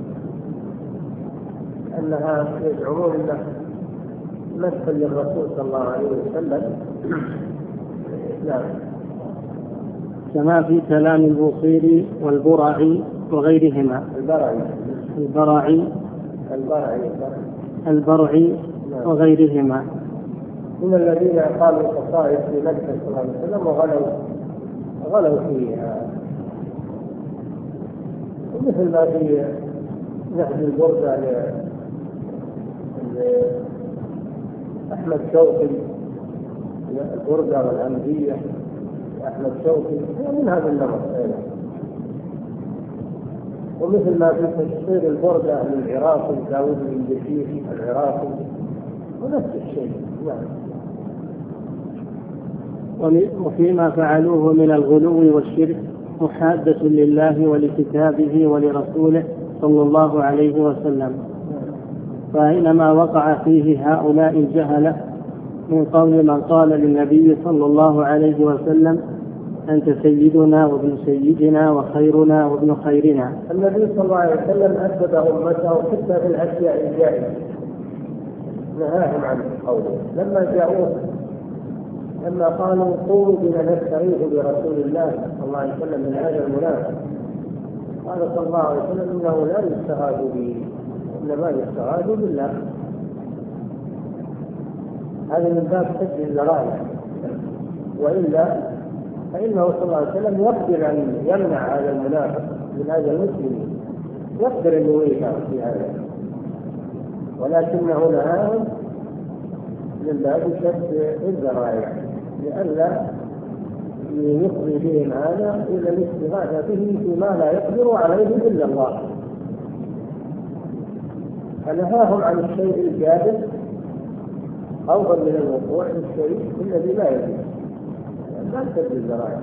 أنها يزعمون أنها مدح للرسول صلى الله عليه وسلم. نعم. كما في كلام البوصيري والبرعي وغيرهما. البرعي البرعي البرعي البرعي وغيرهما من الذين قالوا قصائد في مكة صلى الله عليه وسلم وغلوا غلوا فيها. مثل ما في نهج البردة أحمد شوقي، البردة والأمدية أحمد شوقي من هذا النمط. ومثل ما في تشطير البردة للعراقي داود الإندشيشي العراقي ونفس الشيء. وفيما فعلوه من الغلو والشرك محادة لله ولكتابه ولرسوله صلى الله عليه وسلم. فأينما وقع فيه هؤلاء الجهلة من قول من قال للنبي صلى الله عليه وسلم أنت سيدنا وابن سيدنا وخيرنا وابن خيرنا. النبي صلى الله عليه وسلم أثبت أمته حتى في الأشياء الجائزة نهاهم عن قوله. لما جاءوه لما قالوا قولوا بما نستعيذ برسول الله صلى الله عليه وسلم من هذا المنافق، قال صلى الله عليه وسلم انه لا يستغاث به انما يستغاث بالله. هذا من باب سد الذرائع، والا فانه صلى الله عليه وسلم يقدر ان يمنع هذا المنافق من هذا المسلم، يقدر ان يوقع في هذا، ولكنه نهاهم من باب سد الذرائع لئلا يقضي بهم هذا إلا الاستغاثة به فيما لا يقدر عليه إلا الله. فنهاهم عن الشيء الجائز أفضل من الوقوع في الشيء الذي لا يجوز، لا تسد الذرائع.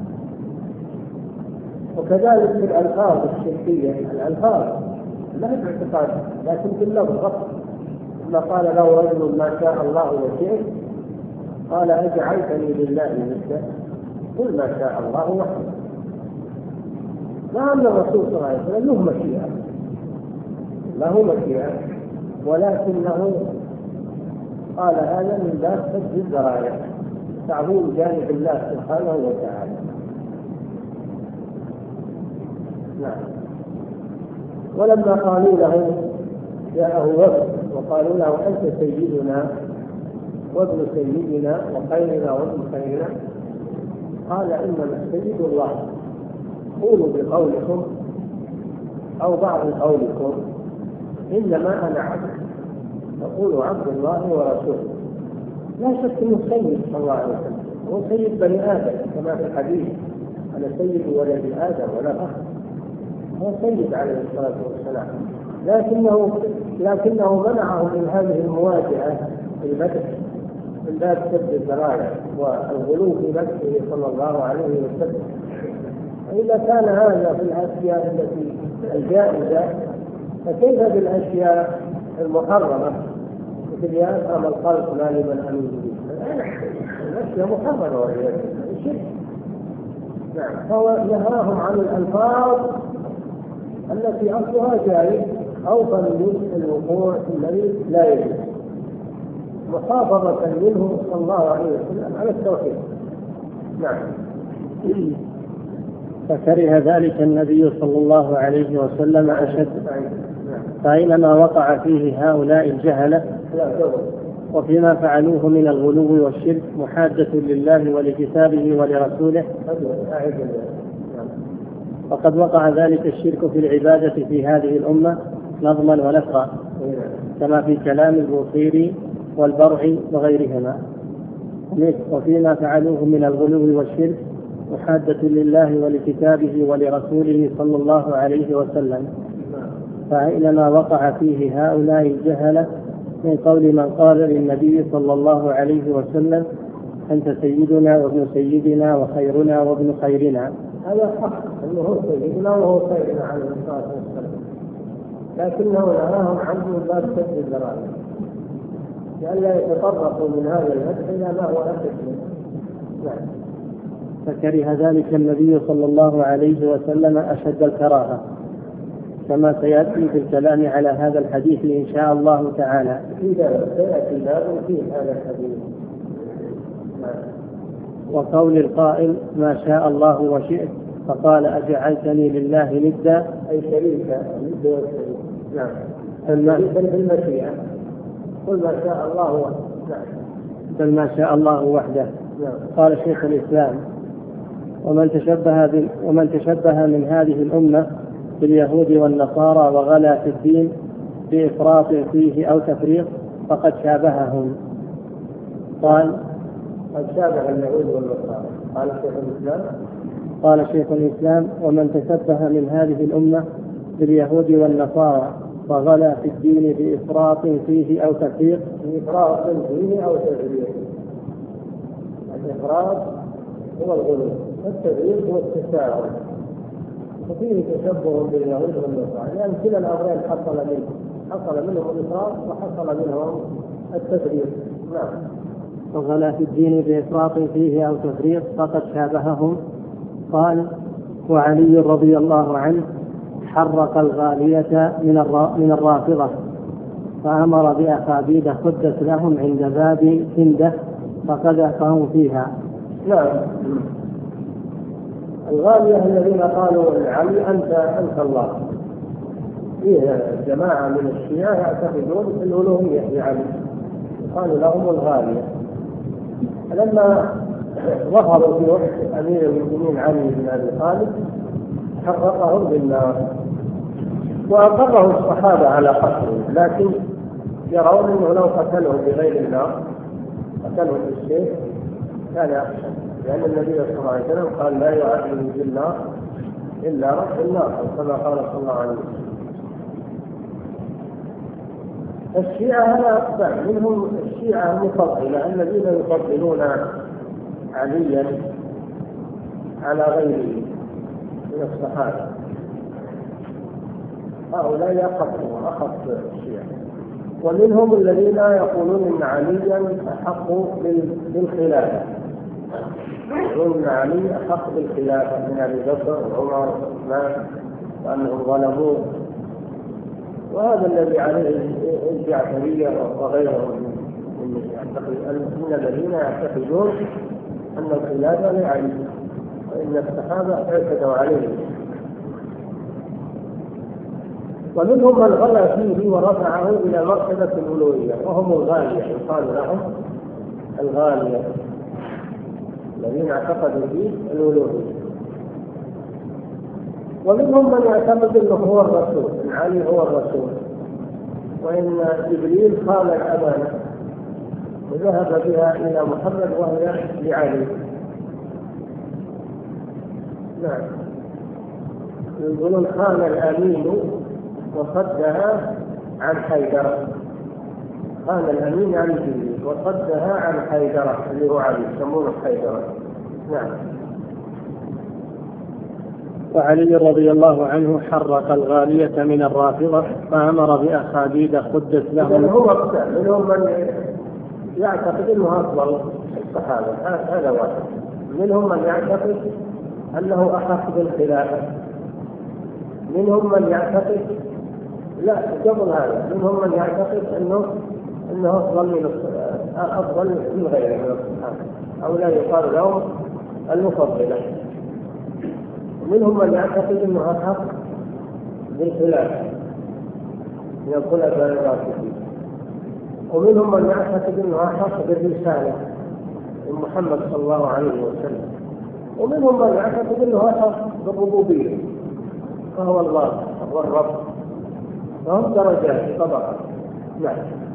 وكذلك في الألفاظ الشركية، الألفاظ لا باعتقاد لكن باللفظ فقط. ما قال له رجل ما شاء الله وشئت قال أجعلتني لله ندا، قل ما شاء الله وحده. مع أن الرسول صلى الله عليه وسلم له مشيئة له مشيئة ولكنه قال هذا من باب سد الذرائع، تعظيم جانب الله سبحانه وتعالى. نعم. ولما قالوا له جاءه وفد وقالوا له أنت سيدنا وابن سيدنا وخيرنا وابن خيرنا، قال إنما السيد الله، قولوا بقولكم أو بعض قولكم إنما أنا عبد، فقولوا عبد الله ورسوله. لا شك أنه سيد صلى الله عليه وسلم، هو سيد بني آدم كما في الحديث أنا سيد ولد آدم ولا فخر، هو سيد عليه الصلاة والسلام. لكنه لكنه منعه من هذه المواجهة في المدح من باب سد الذرائع والغلو في نفسه صلى الله عليه وسلم. إذا كان هذا في الأشياء التي الجائزة فكيف بالأشياء المحرمة مثل يا أكرم الخلق لا لمن أمين به؟ الأشياء محرمة والعياذ بالله. نعم. فهو نهاهم عن الألفاظ التي أصلها جائز أوصل من الوقوع الذي لا يجوز، محافظة منه صلى الله عليه وسلم على التوحيد. نعم. فكره ذلك النبي صلى الله عليه وسلم أشد. فأينما وقع فيه هؤلاء الجهلة وفيما فعلوه من الغلو والشرك محادة لله ولكتابه ولرسوله، وقد وقع ذلك الشرك في العبادة في هذه الأمة نظما ونثرا كما في كلام البوصيري والبرعي وغيرهما. وفيما فعلوه من الغلو والشرك محادة لله ولكتابه ولرسوله صلى الله عليه وسلم. فأينما وقع فيه هؤلاء الجهلة من قول من قال للنبي صلى الله عليه وسلم أنت سيدنا وابن سيدنا وخيرنا وابن خيرنا، هذا حق أنه هو سيدنا وهو خيرنا عليه الصلاة والسلام، لكنه نهاهم عنه باب سد الذرائع لئلا يتطرقوا من هذا المدح إلى ما هو أشد منه. نعم. فكره ذلك النبي صلى الله عليه وسلم أشد الكراهة كما سيأتي في الكلام على هذا الحديث إن شاء الله تعالى. في ذلك سيأتي باب في هذا الحديث. وقول القائل ما شاء الله وشئت فقال أجعلتني لله ندا أي شريكا ند وشريك. نعم. شريكا في المشيئة، قل ما شاء الله وحده. بل ما شاء الله وحده. نعم. قال شيخ الإسلام ومن تشبه ب... ومن تشبه من هذه الأمة باليهود والنصارى وغلا في الدين بإفراط فيه أو تفريط فقد شابههم. قال قد شابه اليهود والنصارى. قال شيخ الإسلام قال شيخ الإسلام ومن تشبه من هذه الأمة باليهود والنصارى وغلا في الدين بإفراط فيه أو تفريط بإفراط فيه أو تفريط. الإفراط هو الغلو والتفريط هو التساهل، وفيه تشبه باليهود والنصارى لأن كلا الأمرين حصل منهم حصل منهم الإفراط وحصل منهم التفريط. نعم. وغلا في الدين بإفراط فيه أو تفريط فقد شابههم. قال وعلي رضي الله عنه حرق الغالية من الرافضة فأمر بأخابيد خدت لهم عند باب كندة فقذفهم فيها. نعم. الغالية الذين قالوا لعلي أنت أنت الله. فيه جماعة من الشيعة يعتقدون الألوهية لعلي قالوا لهم الغالية. لما ظهروا في وقت أمير المؤمنين علي بن أبي طالب حرقهم بالنار وأقره الصحابة على قتله، لكن يرون أنه لو قتلهم بغير النار قتلهم بالسيف كان أحسن، لأن النبي صلى الله عليه وسلم قال لا يعذب بالنار إلا رب النار كما قال صلى الله عليه وسلم. الشيعة هنا أقسام، منهم الشيعة المفضلة الذين يفضلون عليا على غيره من الصحابة، هؤلاء أخف أخف الشيعة. ومنهم الذين يقولون إن عليا أحق بالخلافة، يقولون إن علي أحق بالخلافة من أبي بكر وعمر وعثمان وأنهم ظلموه، وهذا الذي عليه الجعفرية وغيرهم من الذين يعتقدون أن الخلافة لعلي وإن الصحابة اعتدوا عليه. ومنهم من غلا فيه ورفعه إلى مرتبة الألوهية وهم الغالية، يقال لهم الغالية الذين اعتقدوا فيه الألوهية. ومنهم من يعتقد أنه هو الرسول، أن علي هو الرسول، وإن جبريل خان الأمانة وذهب بها إلى محمد وهي لعلي. نعم. يقولون خان الأمين وصدها عن حيدرة، خان الأمين عن جبريل وصدها عن حيدرة اللي هو علي يسمونه حيدرة. نعم. وعلي رضي الله عنه حرق الغالية من الرافضة فأمر بأخابيد خدت لهم. هو منهم من يعتقد أنه أفضل الصحابة، هذا واحد. منهم من يعتقد أنه أحق بالخلافة، منهم من يعتقد لا قبل هذا منهم من يعتقد أنه أنه أفضل من أفضل من غيره من الصحابة، أو لا يقال لهم المفضلة. منهم من يعتقد أنه أحق بالخلافة من الخلفاء الراشدين، ومنهم من يعتقد أنه أحق بالرسالة من محمد صلى الله عليه وسلم، ومنهم من يعتقد أنه أحق بالربوبية فهو الله والرب، فهم درجات طبعا. نعم.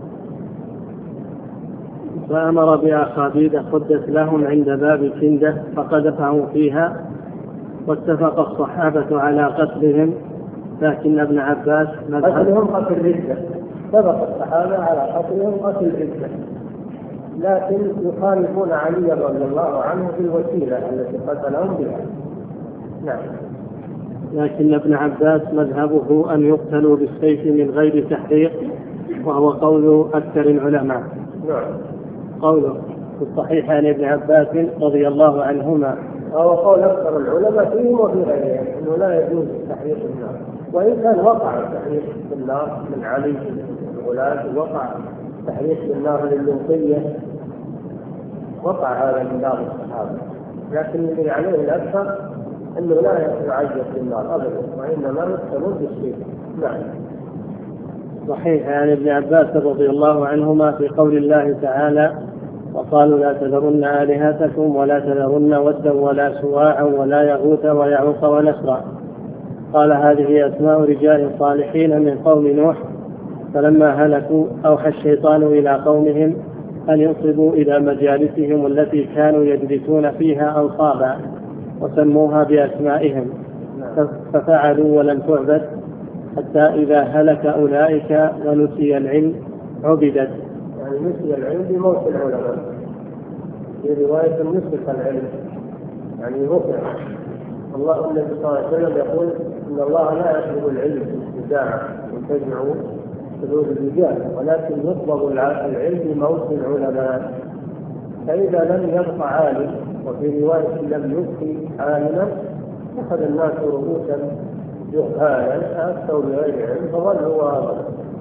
فأمر بأخابيد خدت لهم عند باب كندة فقذفهم فيها، واتفق الصحابة على قتلهم، لكن ابن عباس قتلهم قتل ردة، اتفق الصحابة على قتلهم قتل ردة، لكن يخالفون علي رضي الله عنه في الوسيلة التي قتلهم بها. نعم. لكن ابن عباس مذهبه أن يقتلوا بالسيف من غير تحريق، وهو قول أكثر العلماء. نعم. قوله في الصحيح عن ابن عباس رضي الله عنهما وهو قول أكثر العلماء فيهم وفي غيرهم أنه لا يجوز تحريق النار، وإن كان وقع تحريق النار من علي الغلاة، وقع تحريق النار للوصية، وقع هذا من دار الصحابة، لكن الذي عليه الأكثر أنه لا يعجب بالنار أبدا، وإنما يقتلون بالسيف. نعم. صحيح عن ابن عباس رضي الله عنهما في قول الله تعالى وقالوا لا تذرن آلهتكم ولا تذرن ودا ولا سواعا ولا يغوث ويعوق ونسرا. قال هذه أسماء رجال صالحين من قوم نوح، فلما هلكوا أوحى الشيطان إلى قومهم أن ينصبوا إلى مجالسهم التي كانوا يجلسون فيها أنصابا وسموها بأسمائهم، ففعلوا ولم تعبد حتى إذا هلك أولئك ونسي العلم عبدت. يعني نسي العلم بموت العلماء، في رواية نسخ العلم يعني رفع. الله النبي صلى الله عليه وسلم يقول إن الله لا يطلب العلم بالابتداع ينتزع حدود الرجال، ولكن يطلب العلم بموت العلماء. فإذا لم يبق عالم، وفي رواية لم يبق عالما، أخذ الناس رؤوسا جهالا أفتوا بغير علم فظلوا وأضلوا.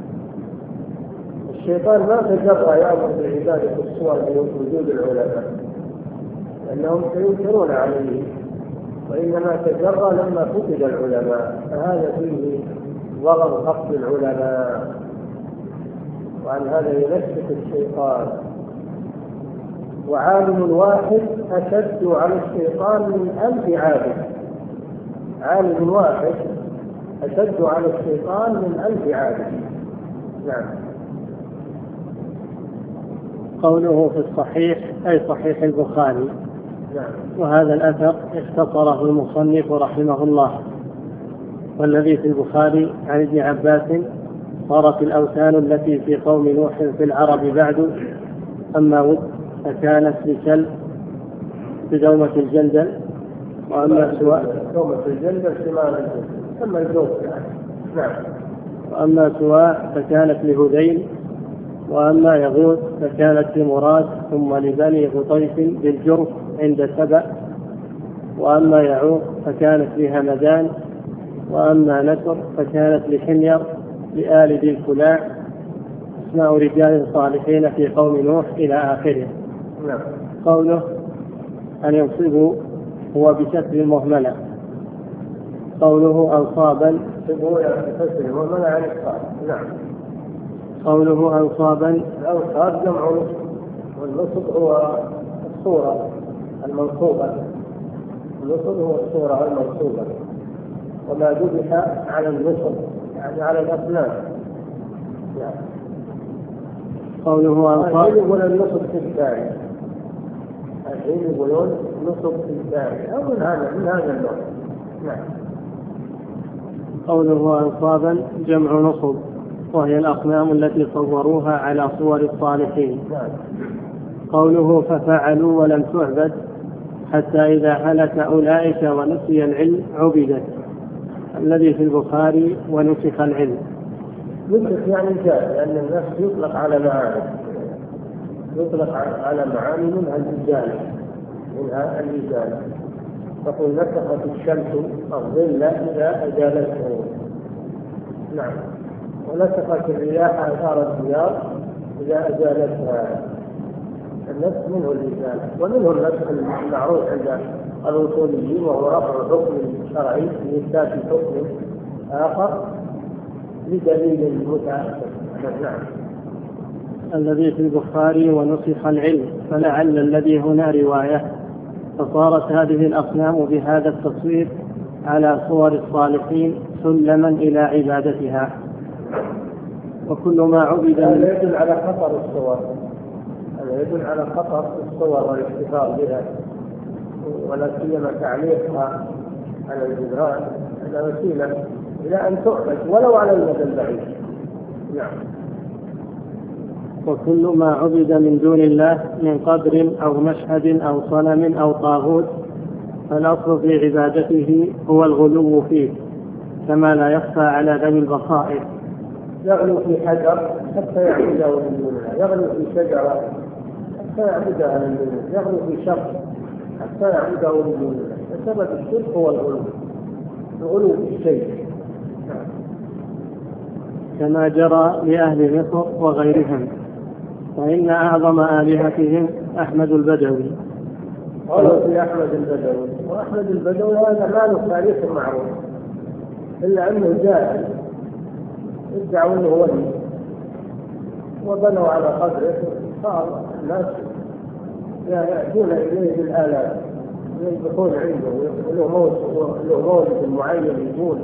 الشيطان ما تجرأ يأمر بعبادة الصور بوجود العلماء لأنهم سينكرون عليه، وإنما تجرأ لما فقد العلماء، فهذا فيه ضرر فقد العلماء، وعن هذا ينشط الشيطان. وعالم واحد أشد على الشيطان من ألف عابد. عالم واحد أشد على الشيطان من ألف عابد. نعم. قوله في الصحيح أي صحيح البخاري. نعم. وهذا الأثر اختصره المصنف رحمه الله. والذي في البخاري عن ابن عباس: صارت الأوثان التي في قوم نوح في العرب بعد، أما ود فكانت لكلب بدومة الجندل، وأما سواء دومة الجندل شمال الجندل ثم الجوف يعني. نعم. وأما سواء فكانت لهذيل، وأما يغوث فكانت لمراد ثم لبني غطيف بالجرف عند سبأ، وأما يعوق فكانت لهمدان، وأما نسر فكانت لحمير لآل ذي الكلاع، اسماء رجال صالحين في قوم نوح إلى آخره. نعم. قوله أن ينصبوا هو بكسر المهملة. قوله أنصابا هو بكسر المهملة عن الصاد. نعم. قوله أنصابا الأنصاب جمع نصب، والنصب هو الصورة المنصوبة. النصب هو الصورة المنصوبة، وما ذبح على النصب يعني على الأصنام. نعم. قوله أنصاب الحين يقول النصب في الثاني، الحين يقولون نصب في الثاني أو من هذا من هذا النوع. نعم. قوله أنصابا جمع نصب، وهي الأصنام التي صوروها على صور الصالحين. نعم. قوله ففعلوا ولم تعبد حتى إذا هلك أولئك ونسي العلم عبدت، الذي في البخاري ونسخ العلم. نسخ يعني جاء، لأن الناس يطلق على معاني، يطلق على معاني منها الإزالة، منها الإزالة. تقول نسخت الشمس الظل إذا أزالته. نعم. ونسخت الرياح آثار الديار إذا أزالتها. النسخ منه الإزالة، ومنه النسخ المعروف عند الوصوليين، وهو رفع الحكم الشرعي لإثبات حكم آخر بدليل متأخر. نعم. الذي في البخاري ونسخ العلم، فلعل الذي هنا رواية، فصارت هذه الأصنام بهذا التصوير على صور الصالحين سلما إلى عبادتها. وكل ما عبد هذا يدل على خطر الصور، هذا يدل على خطر الصور والاحتفاظ بها، ولا سيما تعليقها على الجدران، هذا وسيلة إلى أن تعبد ولو على المدى البعيد. نعم. وكل ما عبد من دون الله من قبر أو مشهد أو صنم أو طاغوت، فالأصل في عبادته هو الغلو فيه، كما لا يخفى على ذوي البصائر. يغلو في حجر حتى يعبده من دون الله، يغلو في شجرة حتى يعبدها من دون الله، يغلو في شخص حتى يعبده من دون الله. فسبب الشرك هو الغلو، الغلو في الشيء. كما جرى لأهل مصر وغيرهم، فإن أعظم آلهتهم أحمد البدوي. قالوا في أحمد البدوي، وأحمد البدوي هذا ما له تاريخ معروف، إلا أنه جاهل ادعوا أنه ولي، وبنوا على قدره، صار الناس يأتون إليه بالآلاف يدخلون عنده له موت له مولد معين يقول،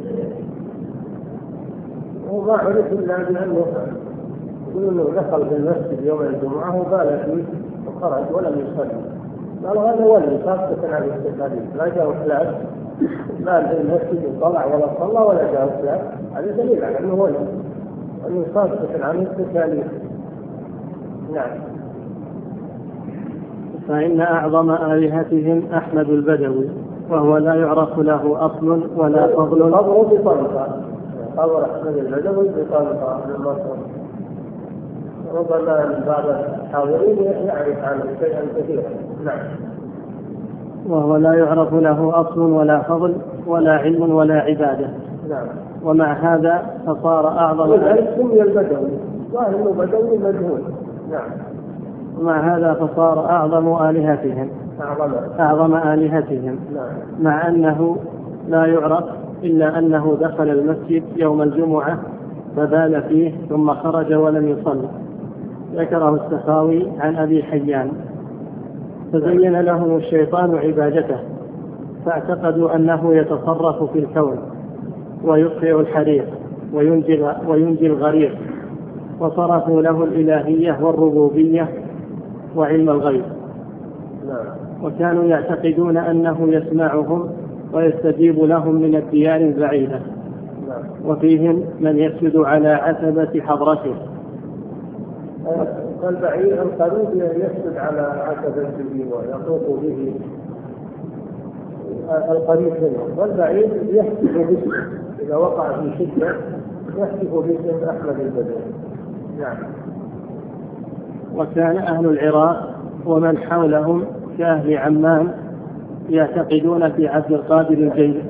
وما عرف إلا بأنه يقول إنه دخل في المسجد يوم الجمعة وبال فيه وخرج ولم يصلي. قالوا هذا ولي خاصة عن الاستقلالية، لا جاء فلان بال في المسجد وطلع ولا صلى ولا جاء فلان، هذا دليل على أنه ولي وأنه خاصة عن الاستقلالية. نعم. فإن أعظم آلهتهم أحمد البدوي، وهو لا يعرف له أصل ولا فضل. قبره بطنطا، قبر أحمد البدوي بطنطا من مصر. ربما بعض الحاضرين يعرف عنه شيئا كثيرا. نعم. وهو لا يعرف له أصل ولا فضل ولا علم ولا عبادة. نعم. ومع هذا فصار أعظم. ولذلك سمي البدوي، ظاهر أنه بدوي مجهول. نعم. ومع هذا فصار أعظم آلهتهم أعظم, أعظم آلهتهم. نعم. مع أنه لا يعرف إلا أنه دخل المسجد يوم الجمعة فبال فيه ثم خرج ولم يصلي. ذكره السخاوي عن أبي حيان. فزين لهم الشيطان عبادته فاعتقدوا أنه يتصرف في الكون ويطفئ الحريق وينجي, وينجي الغريق، وصرفوا له الإلهية والربوبية وعلم الغيب. وكانوا يعتقدون أنه يسمعهم ويستجيب لهم من الديار البعيدة، وفيهم من يسجد على عتبة حضرته. البعيد القريب يسجد على عتبته ويطوف به القريب منه، والبعيد يحتف باسمه إذا وقع في شدة يحتف باسم أحمد البدوي. نعم. وكان أهل العراق ومن حولهم كأهل عمان يعتقدون في عبد القادر الجيلاني.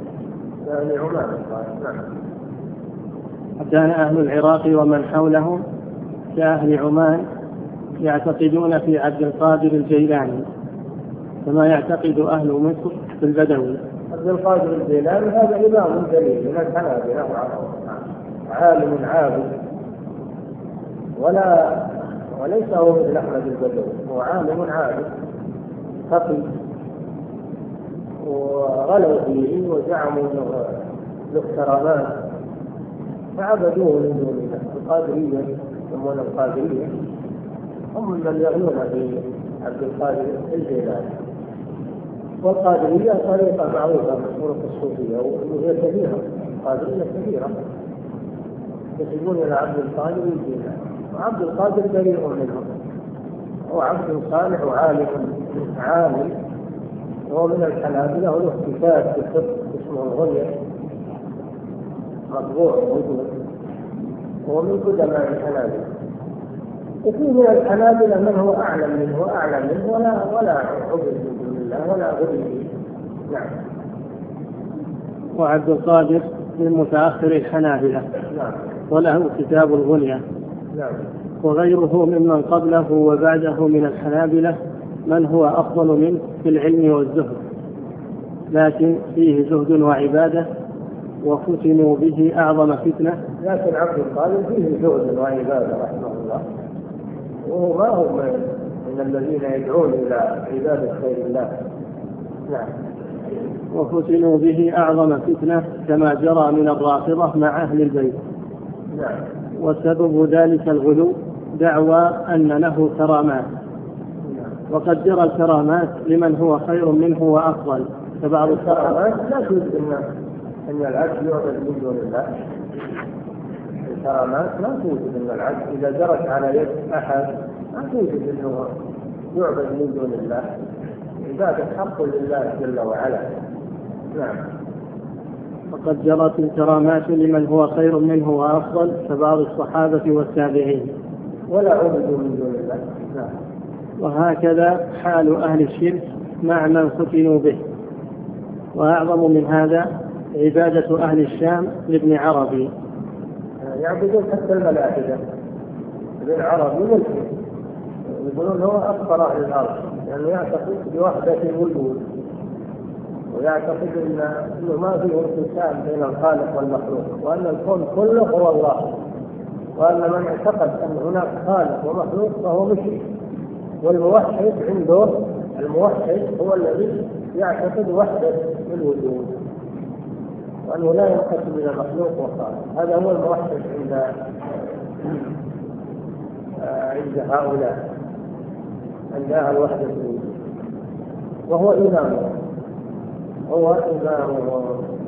كان أهل العراق ومن حولهم كأهل عمان يعتقدون في عبد القادر الجيلاني كما يعتقد أهل مصر في البدوي. عبد القادر الجيلاني هذا إمام جليل من الحنابلة، عالم عابد، ولا وليس هو مثل أحمد البدوي، هو عالم عابد خفي، وغلوا فيه وزعموا له كرامات فعبدوه من دون الله. القادرية يسمون القادرية هم من يغنون بعبد القادر الجيلاني. والقادرية طريقة معروفة من طرق الصوفية وهي كبيرة، قادرية كبيرة يسجدون إلى عبد القادر الجيلاني، وعبد القادر بريء منهم، هو عبد صالح وعالم عالم، وهو من الحنابلة وله كتاب في الفقه اسمه الغنية مطبوع موجود، وهو من قدماء الحنابلة. وفيه من الحنابلة من هو أعلم منه وأعلم منه ولا ولا عبد من دون الله ولا غني. نعم. وعبد القادر من متأخر الحنابلة. نعم. وله كتاب الغنية. نعم. وغيره ممن قبله وبعده من الحنابلة من هو أفضل منه في العلم والزهد، لكن فيه زهد وعبادة وفتنوا به أعظم فتنة. لكن عبد القادر فيه زهد وعبادة رحمه الله، وهو ما هو من الذين يدعون إلى عبادة غير الله. نعم. وفتنوا به أعظم فتنة كما جرى من الرافضة مع أهل البيت. نعم. وسبب ذلك الغلو دعوى أن له كرامات، وقد جرى الكرامات لمن هو خير منه وأفضل. فبعض الكرامات لا توجد أن العبد يعبد من دون الله. الكرامات لا توجد أن العبد إذا جرت على يد أحد لا توجد أنه يعبد من دون الله، عبادة حق لله جل وعلا. نعم. وقد جرت الكرامات لمن هو خير منه وأفضل كبعض الصحابة والتابعين، ولا عبدوا من دون الله. نعم. وهكذا حال أهل الشرك مع من فتنوا به. وأعظم من هذا عبادة أهل الشام لابن عربي، يعبدون حتى الملائكة. ابن عربي ملحد، يقولون هو أكبر أهل الأرض لأنه يعني يعتقد بوحدة الوجود، ويعتقد أنه ما فيه انقسام بين الخالق والمخلوق، وأن الكون كله هو الله، وأن من اعتقد أن هناك خالق ومخلوق فهو مشرك. والموحد عنده، الموحد هو الذي يعتقد وحدة الوجود وأنه لا ينقسم إلى مخلوق وخالق. هذا هو الموحد عند عند هؤلاء، عند أهل وحدة الوجود، وهو إمامه، هو إمامه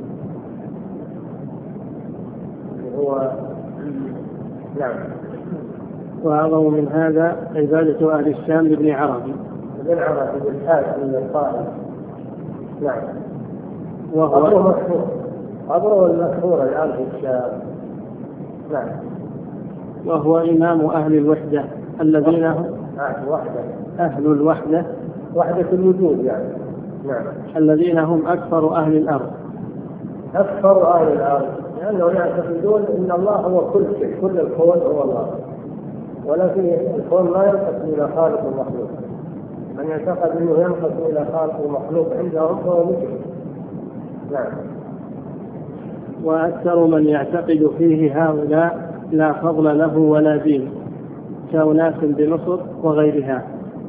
هو نعم. وأعظم من هذا عبادة أهل الشام بابن عربي ابن عربي بالحاج من القائل. نعم. وهو قبره مشهور، قبره المشهور الآن في الشام. نعم. وهو إمام أهل الوحدة الذين هم أهل الوحدة، وحدة الوجود يعني. نعم. الذين هم أكثر أهل الأرض، أكثر أهل الأرض، لأنه يعتقدون أن الله هو كل شيء، كل الكون هو الله، ولكن الكون لا ينقسم إلى خالق ومخلوق. من يعتقد أنه ينقسم إلى خالق ومخلوق عندهم فهو مشرك. نعم. وأكثر من يعتقد فيه هؤلاء لا فضل له ولا دين، كأناس بمصر وغيرها.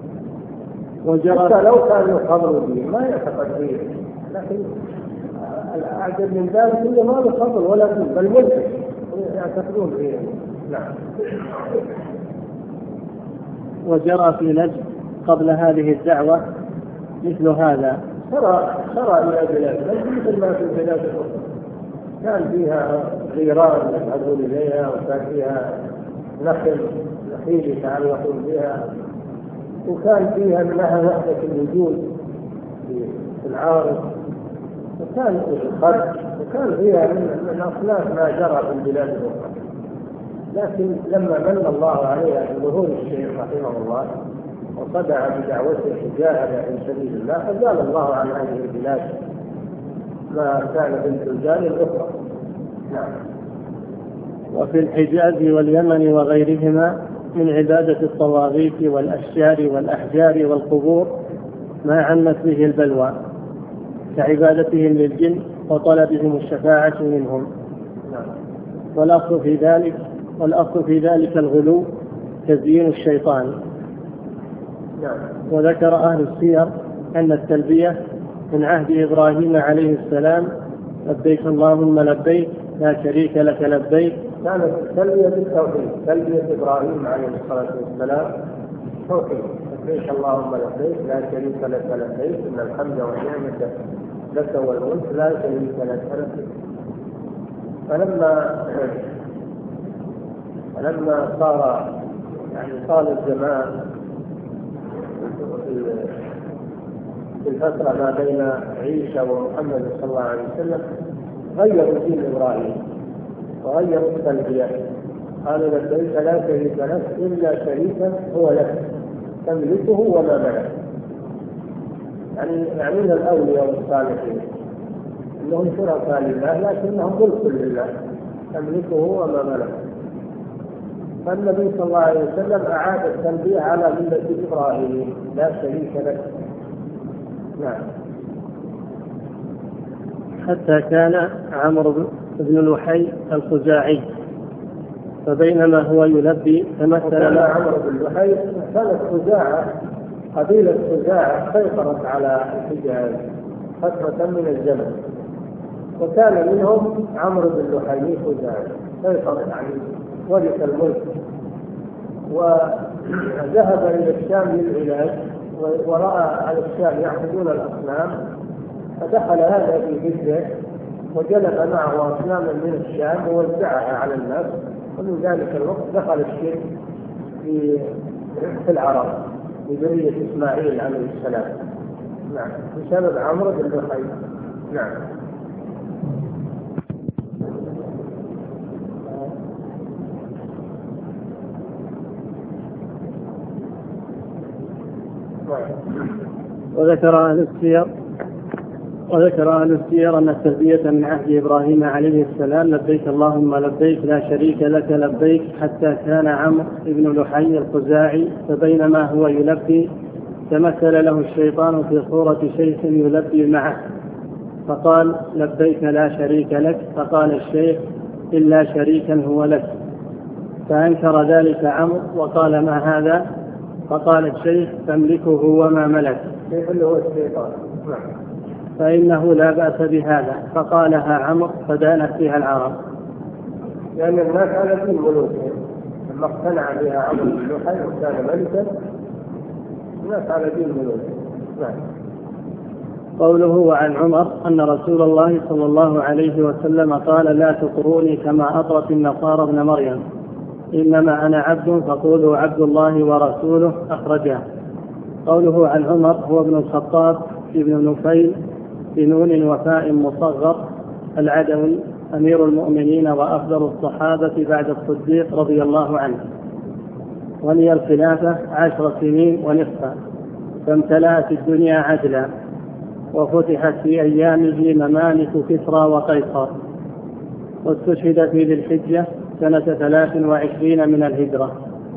حتى لو كان يفضل دين ما يعتقد فيه، لكن الأعجب من ذلك إنه ما له فضل ولا دين، بل ملك يعتقدون فيه. نعم. وجرى في نجد قبل هذه الدعوة مثل هذا. ترى ترى إلى بلاد مثل ما في البلاد الأخرى كان فيها غيران يذهبون إليها، وكان فيها نخل نخيل يتعلقون بها، وكان فيها منها وحدة الوجود في العارض، وكان في الخد، وكان فيها من أصناف ما جرى في البلاد الأخرى. لكن لما من الله عليها بظهور الشيخ رحمه الله وصدع بدعوته وجاهد في سبيل الله، فزال الله عن هذه البلاد ما كان في البلدان الأخرى. نعم. وفي الحجاز واليمن وغيرهما من عبادة الطواغيت والأشجار والأحجار والقبور ما عمت به البلوى، كعبادتهم للجن وطلبهم الشفاعة منهم. نعم. والأصل في ذلك والأصل في ذلك الغلو تزيين الشيطان. نعم. وذكر أهل السير أن التلبية من عهد إبراهيم عليه السلام، لبيك اللهم لبيك لا شريك لك لبيك، كانت التلبية بالتوحيد، تلبية إبراهيم عليه الصلاة والسلام توحيد، لبيك اللهم لبيك لا شريك لك لبيك إن الحمد والنعمة لك والملك لا شريك لك لبيك. فلما فلما صار يعني طال الزمان في الفترة ما بين عيسى ومحمد صلى الله عليه وسلم غيروا دين إبراهيم وغيروا التلبية، قالوا لبيك لا شريك لك إلا شريكا هو لك تملكه وما ملك. يعني يعنون الأولياء والصالحين إنهم شركاء لله لكنهم ملك لله تملكه وما ملك. فالنبي صلى الله عليه وسلم أعاد التنبيه على ملة إبراهيم لا شريك لك. نعم. حتى كان عمرو بن لحي الخزاعي فبينما هو يلبي تمثل له عمرو بن لحي. كانت خزاعة قبيلة خزاعة سيطرت على الحجاز فترة من الزمن، وكان منهم عمرو بن لحي خزاعي سيطر يعني ورث الملك، وذهب إلى الشام للعلاج ورأى على الشام يعبدون الأصنام، فدخل هذا في فكره وجلب معه أصناما من الشام ووزعها على الناس، ومن ذلك الوقت دخل الشرك في في العرب بذرية إسماعيل عليه السلام. نعم. بسبب عمرو بن لحي. نعم. وذكر أهل السير وذكر أهل السير أن التلبية من عهد إبراهيم عليه السلام لبيك اللهم لبيك لا شريك لك لبيك، حتى كان عمرو بن لحي الخزاعي فبينما هو يلبي تمثل له الشيطان في صورة شيخ يلبي معه فقال لبيك لا شريك لك، فقال الشيخ إلا شريكا هو لك، فأنكر ذلك عمرو وقال ما هذا، فقال الشيخ: تملكه وما ملك. الشيخ اللي هو الشيطان. فإنه لا بأس بهذا. فقالها عمرو فدانت فيها العرب. لأن الناس على دين ملوكهم، لما اقتنع بها عمرو بن لحي وكان ملكا، الناس على دين ملوكهم. نعم. قوله: وعن عمر أن رسول الله صلى الله عليه وسلم قال: لا تطروني كما أطرت النصارى ابن مريم، إنما أنا عبد فقولوا عبد الله ورسوله. أخرجاه. قوله عن عمر هو ابن الخطاب ابن نفيل بنون وفاء مصغر العدوي، أمير المؤمنين وأفضل الصحابة بعد الصديق رضي الله عنه، ولي الخلافة عشر سنين ونصفا، فامتلأت الدنيا عدلا، وفتحت في أيامه ممالك كسرى وقيصر، واستشهد في ذي الحجة سنة ثلاث وعشرين من الهجرة.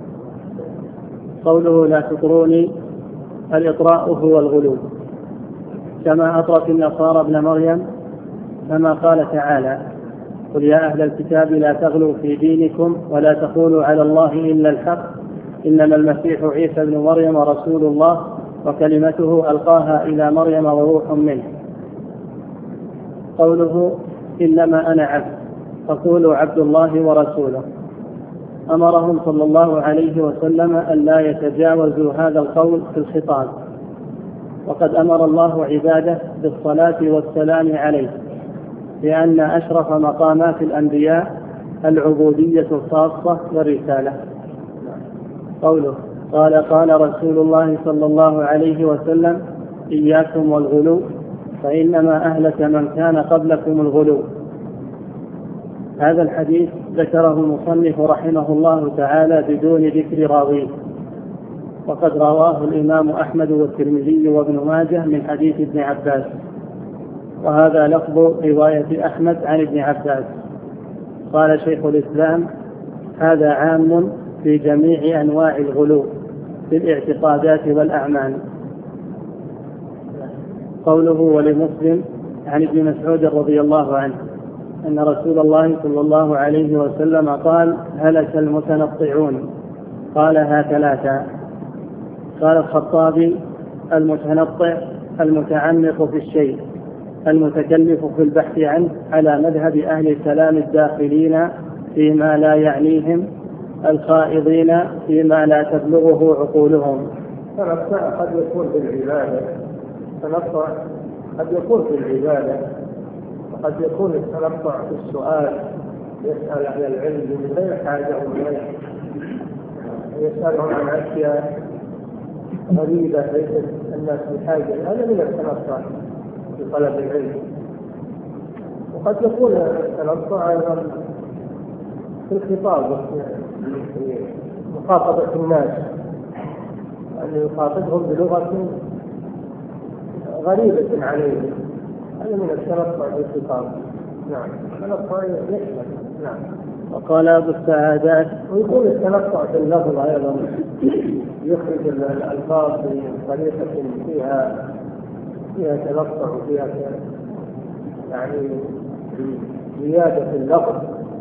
قوله: لا تطروني، الإطراء هو الغلو، كما أطرت النصارى ابن مريم، كما قال تعالى: قل يا أهل الكتاب لا تغلوا في دينكم ولا تقولوا على الله إلا الحق، إنما المسيح عيسى بن مريم رسول الله وكلمته ألقاها إلى مريم وروح منه. قوله: إنما أنا عبد فقولوا عبد الله ورسوله، أمرهم صلى الله عليه وسلم أن لا يتجاوزوا هذا القول في الخطاب، وقد أمر الله عباده بالصلاة والسلام عليه، لأن أشرف مقامات الأنبياء العبودية الخاصة والرسالة. قوله: قال قال رسول الله صلى الله عليه وسلم: إياكم والغلو فإنما أهلك من كان قبلكم الغلو. هذا الحديث ذكره المصنف رحمه الله تعالى بدون ذكر راويه، وقد رواه الإمام أحمد والترمذي وابن ماجه من حديث ابن عباس، وهذا لفظ رواية أحمد عن ابن عباس. قال شيخ الإسلام: هذا عام في جميع أنواع الغلو في الاعتقادات والأعمال. قوله: ولمسلم عن ابن مسعود رضي الله عنه أن رسول الله صلى الله عليه وسلم قال: هلك المتنطعون. قالها ثلاثة. قال الخطابي: المتنطع المتعمق في الشيء، المتكلف في البحث عنه على مذهب أهل الكلام الداخلين فيما لا يعنيهم، الخائضين فيما لا تبلغه عقولهم. التنطع قد يكون في العبادة، التنطع قد يكون في العبادة، وقد يكون التنطع في السؤال، يسأل عن العلم من غير حاجة إليه، يسألهم عن أشياء غريبة ليست الناس بحاجة، هذا من التنطع في طلب العلم. وقد يكون التنطع أيضا في الخطاب، في مخاطبة الناس، أن يخاطبهم بلغة غريبة عليهم، هذا من التنطع في الخطاب. نعم، التنطع يشمل. نعم. وقال أبو السعادات: ويكون التنطع في اللفظ أيضا، يخرج الألفاظ بطريقة فيها فيها تنطع وفيها يعني زيادة في اللفظ،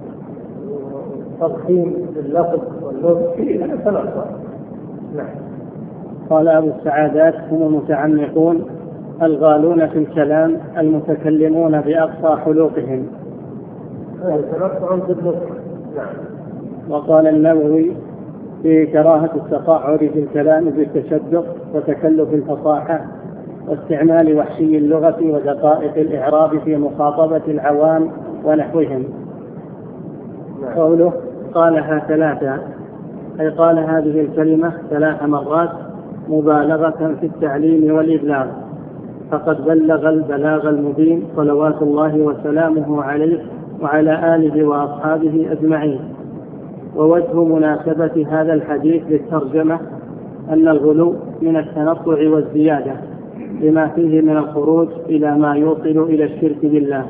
تضخيم باللفظ واللفظ، هذا تنطع. نعم. قال أبو السعادات: هم المتعمقون الغالون في الكلام المتكلمون بأقصى حلوقهم. تنطع باللفظ. نعم. وقال النووي: في كراهة التقاعد في الكلام بالتشدق وتكلف الفصاحة واستعمال وحشي اللغة ودقائق الإعراب في مخاطبة العوام ونحوهم. قوله: قالها ثلاثة، أي قال هذه الكلمة ثلاث مرات مبالغة في التعليم والإبلاغ، فقد بلغ البلاغ المبين صلوات الله وسلامه عليه وعلى آله وأصحابه أجمعين. ووجه مناسبة هذا الحديث للترجمة أن الغلو من التنطع والزيادة لما فيه من الخروج إلى ما يوصل إلى الشرك بالله.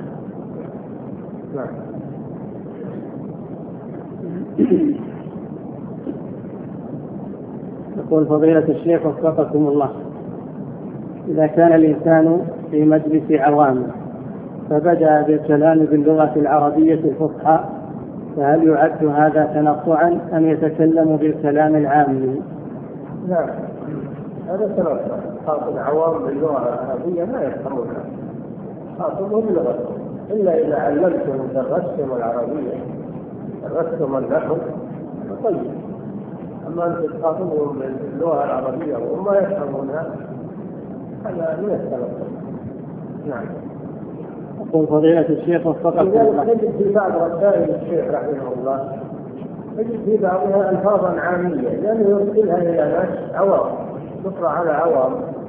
يقول فضيلة الشيخ وفقكم الله: إذا كان الإنسان في مجلس عوام فبدأ بالكلام باللغة العربية الفصحى، فهل يعد هذا تنطعا أم يتكلم بالكلام العامي؟ نعم هذا سبب خاطب عوام باللغة العربية ما يفهمونها، خاطبهم لغتهم، إلا إذا علمتهم درستهم العربية درستهم النحو طيب، أما أنت تخاطبهم باللغة العربية وهم ما يفهمونها هذا من السبب. نعم. يقول فضيلة الشيخ وفقكم الله. تجد في بعض رسائل الشيخ رحمه الله تجد في بعضها ألفاظا عامية لأنه يرسلها إلى ناس عوام، تقرأ على عوام،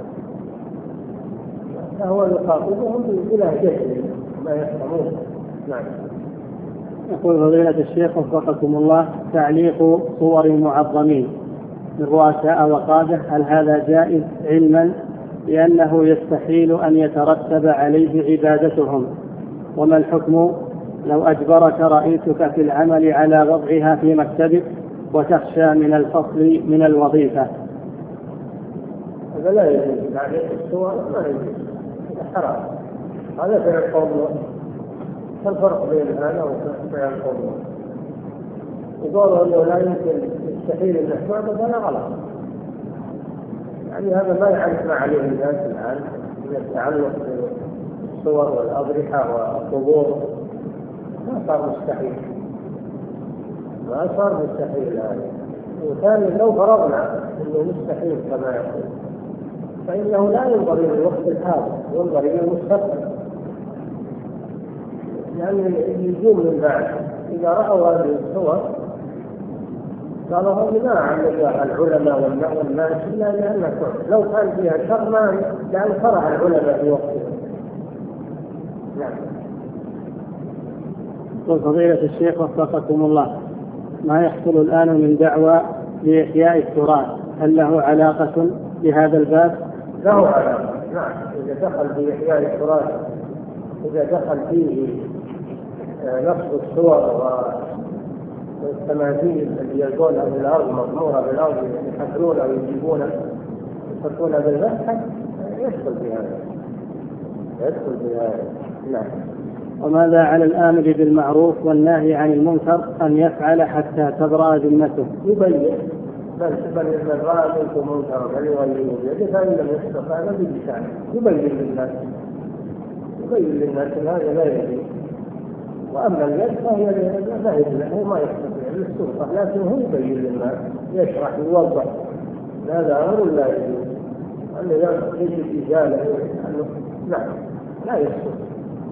فهو يخاطبهم بلهجته ما يفهمون. نعم. يقول فضيلة الشيخ وفقكم الله: تعليق صور المعظمين من رؤساء وقادة، هل هذا جائز علما لأنه يستحيل أن يترتب عليه عبادتهم؟ وما الحكم لو أجبرك رئيسك في العمل على وضعها في مكتبك وتخشى من الفصل من الوظيفة؟ هذا لا يجوز، تعليق الصور ما يجوز، حرام. هذا في القول. الفرق بين هذا وبين القول يقولوا انه لا يمكن يستحيل ان تعبد، هذا غلط. يعني هذا ما يعرف ما عليه الناس الان من التعلق بالصور والاضرحه والقبور، ما صار مستحيل، ما صار مستحيل هذا. وثانيا لو فرضنا انه مستحيل كما يقول فانه لا ينظر الى الوقت الحاضر، ينظر الى المستقبل، لأن يعني يجون من بعد إذا رأوا هذه الصور قالوا هذه ما عملها العلماء والناس إلا لأنها تعب، لو كان فيها شر ما لأن فرح العلماء في وقتها. نعم. فضيلة الشيخ وفقكم الله: ما يحصل الآن من دعوى لإحياء التراث هل له علاقة بهذا الباب؟ له علاقة، نعم. إذا دخل في إحياء التراث، إذا دخل فيه نصب الصور والتماثيل التي يلقونها في الأرض مغمورة بالأرض يحفرونها ويجيبونها يحطونها بالمسحة، يدخل في هذا، يدخل في هذا. نعم. وماذا على الآمر بالمعروف والناهي عن المنكر أن يفعل حتى تبرأ ذمته؟ يبين بل من رأى منكم منكرا فليغيره بيده فإن لم يستطع فبلسانه، يبين للناس، يبين للناس أن هذا لا يجوز. وأما اليد فهي لا يجوز، هو ما يستطيع للسلطة، لكن هو يبين للناس، يشرح يوضح هذا أمر لا يجوز، أنه يجب إزالة، نعم لا يستطيع.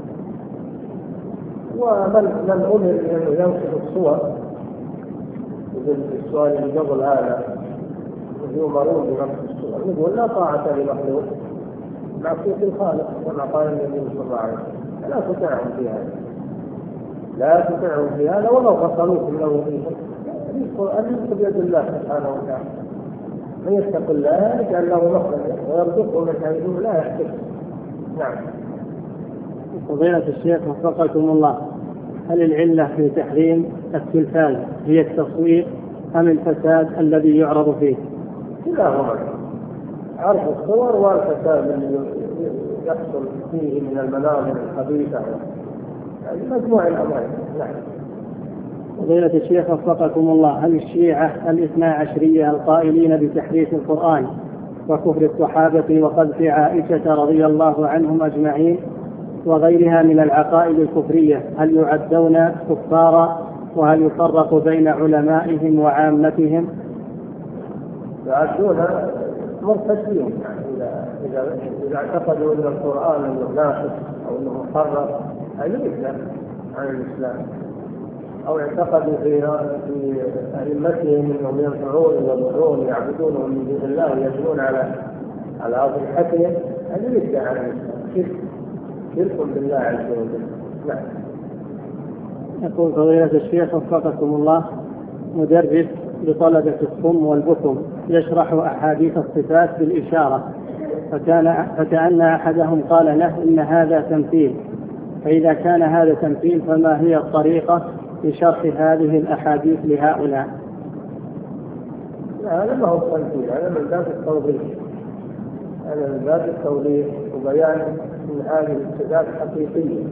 ومن من أمر أنه ينصب الصور مثل السؤال اللي قبل هذا يؤمرون بنصب الصور، يقول لا طاعة لمخلوق معصية الخالق، كما قال النبي صلى الله عليه وسلم، لا تطيعهم في هذا، لا تطيعهم في هذا ولو فصلوكم له فيه. الرزق بيد الله سبحانه وتعالى، من يتق الله يجعل له مخرجا ويرزقه من حيث لا يحتسب. نعم. فضيلة الشيخ وفقكم الله: هل العلة في تحريم التلفاز هي التصوير أم الفساد الذي يعرض فيه؟ كلاهما، عرض الصور والفساد الذي يحصل فيه من المناظر الخبيثة، يعني مجموع الأمرين. نعم. فضيلة الشيخ وفقكم الله: هل الشيعة الاثنا عشرية القائلين بتحريف القرآن وكفر الصحابة وقذف عائشة رضي الله عنهم أجمعين وغيرها من العقائد الكفرية هل يعدون كفارا؟ وهل يفرق بين علمائهم وعامتهم؟ يعدون مرتدين، إذا إذا إذا اعتقدوا أن القرآن أنه ناقص أو أنه محرف يرد عن الإسلام، أو اعتقدوا في في أئمتهم أنهم ينفعون ويضرون يعبدونهم من دون الله ويجنون على على أضرحتهم، يرد عن الإسلام، شرك بالله عز وجل. نعم. يقول فضيلة الشيخ وفقكم الله: مدرس لطلبة الصم والبكم يشرح أحاديث الصفات بالإشارة، فكان فكأن أحدهم قال له إن هذا تمثيل، فإذا كان هذا تمثيل فما هي الطريقة لشرح هذه الأحاديث لهؤلاء؟ لا، هذا ما هو التمثيل، هذا من باب التوضيح، هذا من باب التوضيح وبيان أن هذه الصفات حقيقية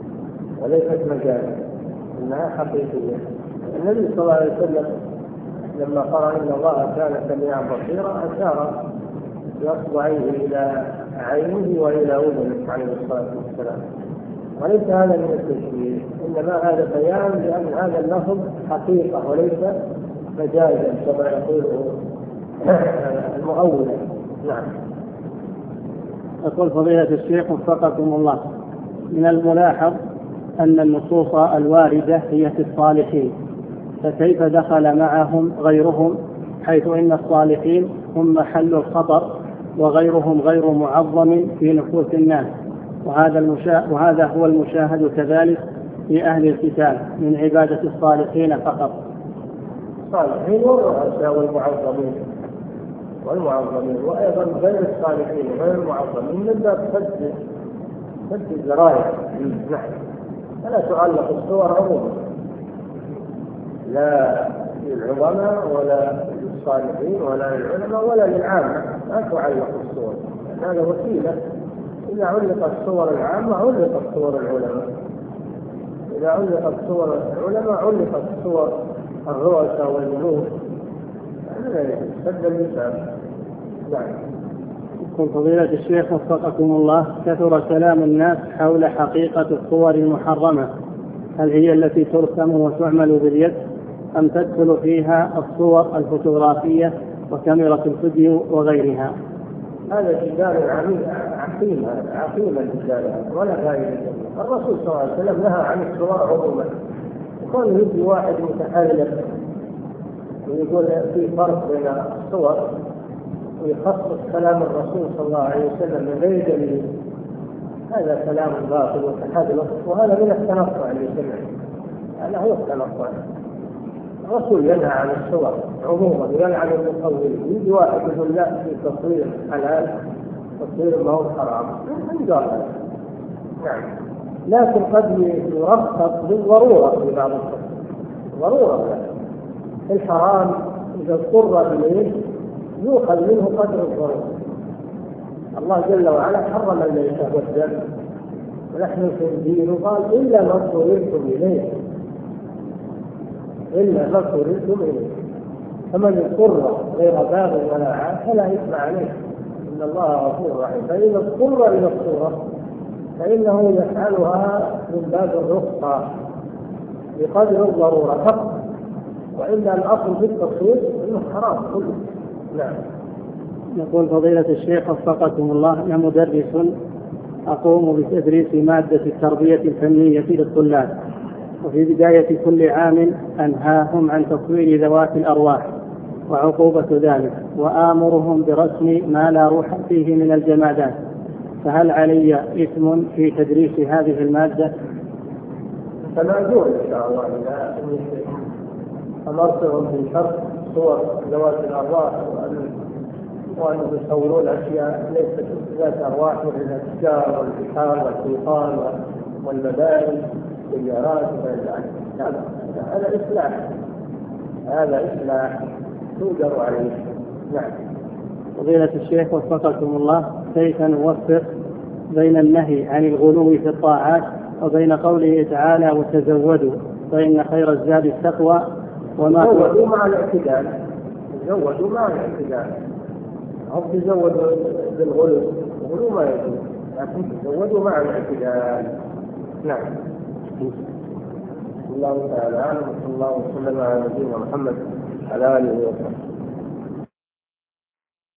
وليست مجازا، إنها حقيقية. النبي صلى الله عليه وسلم لما قال إن الله كان سميعا بصيرا أشار بإصبعيه إلى عينه وإلى أذنه عليه الصلاة والسلام. وليس هذا من التشبيه، إنما هذا بيان لأن هذا اللفظ حقيقة وليس مجازا كما يقوله المؤولة. نعم. يقول فضيلة الشيخ وفقكم الله: من الملاحظ أن النصوص الواردة هي في الصالحين، فكيف دخل معهم غيرهم، حيث إن الصالحين هم محل الخطر وغيرهم غير معظم في نفوس الناس، وهذا, المشا... وهذا هو المشاهد كذلك في أهل الكتاب من عبادة الصالحين فقط. الصالحين والرؤساء والمعظمين والمعظمين وأيضا غير الصالحين وغير المعظمين من باب سد سد الذرائع. نعم. فلا تعلق الصور عموما، لا للعظماء ولا للصالحين ولا للعلماء ولا للعامة، لا تعلق الصور، هذا وسيلة. إذا علقت الصور العامة علقت صور العلماء، إذا علقت صور العلماء علقت صور الرؤساء والملوك. هذا سد اللسان. نعم. يقول فضيلة الشيخ وفقكم الله: كثر كلام الناس حول حقيقة الصور المحرمة، هل هي التي ترسم وتعمل باليد أم تدخل فيها الصور الفوتوغرافية وكاميرا الفيديو وغيرها؟ هذا جدال عقيم، هذا عقيم الجدال ولا فائدة. الرسول صلى الله عليه وسلم نهى عن الصور عموما، وكان يجي واحد متحلف ويقول في فرق بين الصور ويخصص كلام الرسول صلى الله عليه وسلم من غير دليل، هذا كلام باطل وتحدث، وهذا من التنطع اللي سمعه، هذا هو التنطع. الرسول ينهى عن الصور عموما وينهى عن المصورين. يجي واحد يقول لا في تصوير حلال تصوير ما هو حرام، من قال. نعم. لكن قد يرخص بالضرورة في بعض التصوير، ضرورة. الحرام إذا اضطر إليه يؤخذ منه قدر الضرورة. الله جل وعلا حرم الميتة والدم ولحم الخنزير، وقال إلا ما اضطررتم إليه، إلا ما اضطررتم إليه. فمن اضطر غير باغ ولا عاد فلا إثم عليه، إن الله غفور رحيم. فإذا اضطر إلى الصورة فإنه يفعلها من باب الرخصة بقدر الضرورة فقط، وإلا الأصل في التصوير إنه حرام كله. نعم. يقول فضيلة الشيخ وفقكم الله: أنا مدرس أقوم بتدريس مادة التربية الفنية للطلاب، وفي بداية كل عام أنهاهم عن تصوير ذوات الأرواح وعقوبة ذلك، وآمرهم برسم ما لا روح فيه من الجمادات، فهل علي إثم في تدريس هذه المادة؟ فمأجور إن شاء الله إذا أمرتهم بشرط صور ذوات الأرواح وأن يصورون أشياء ليست ذات أرواح مثل الأشجار والبحار والطوفان والمباني والسيارات وغير ذلك. هذا إصلاح، هذا إصلاح تؤجر عليه. نعم. فضيلة الشيخ وفقكم الله: كيف نوفق بين النهي عن الغلو في الطاعات وبين قوله تعالى وتزودوا فإن خير الزاد التقوى؟ وما تزودوا مع الاعتدال، تزودوا مع الاعتدال، هم تزودوا بالغلو، الغلو ما يجوز، لكن تزودوا مع الاعتدال. نعم. الله تعالى أعلم، وصلى الله وسلم على نبينا محمد على آله وصحبه.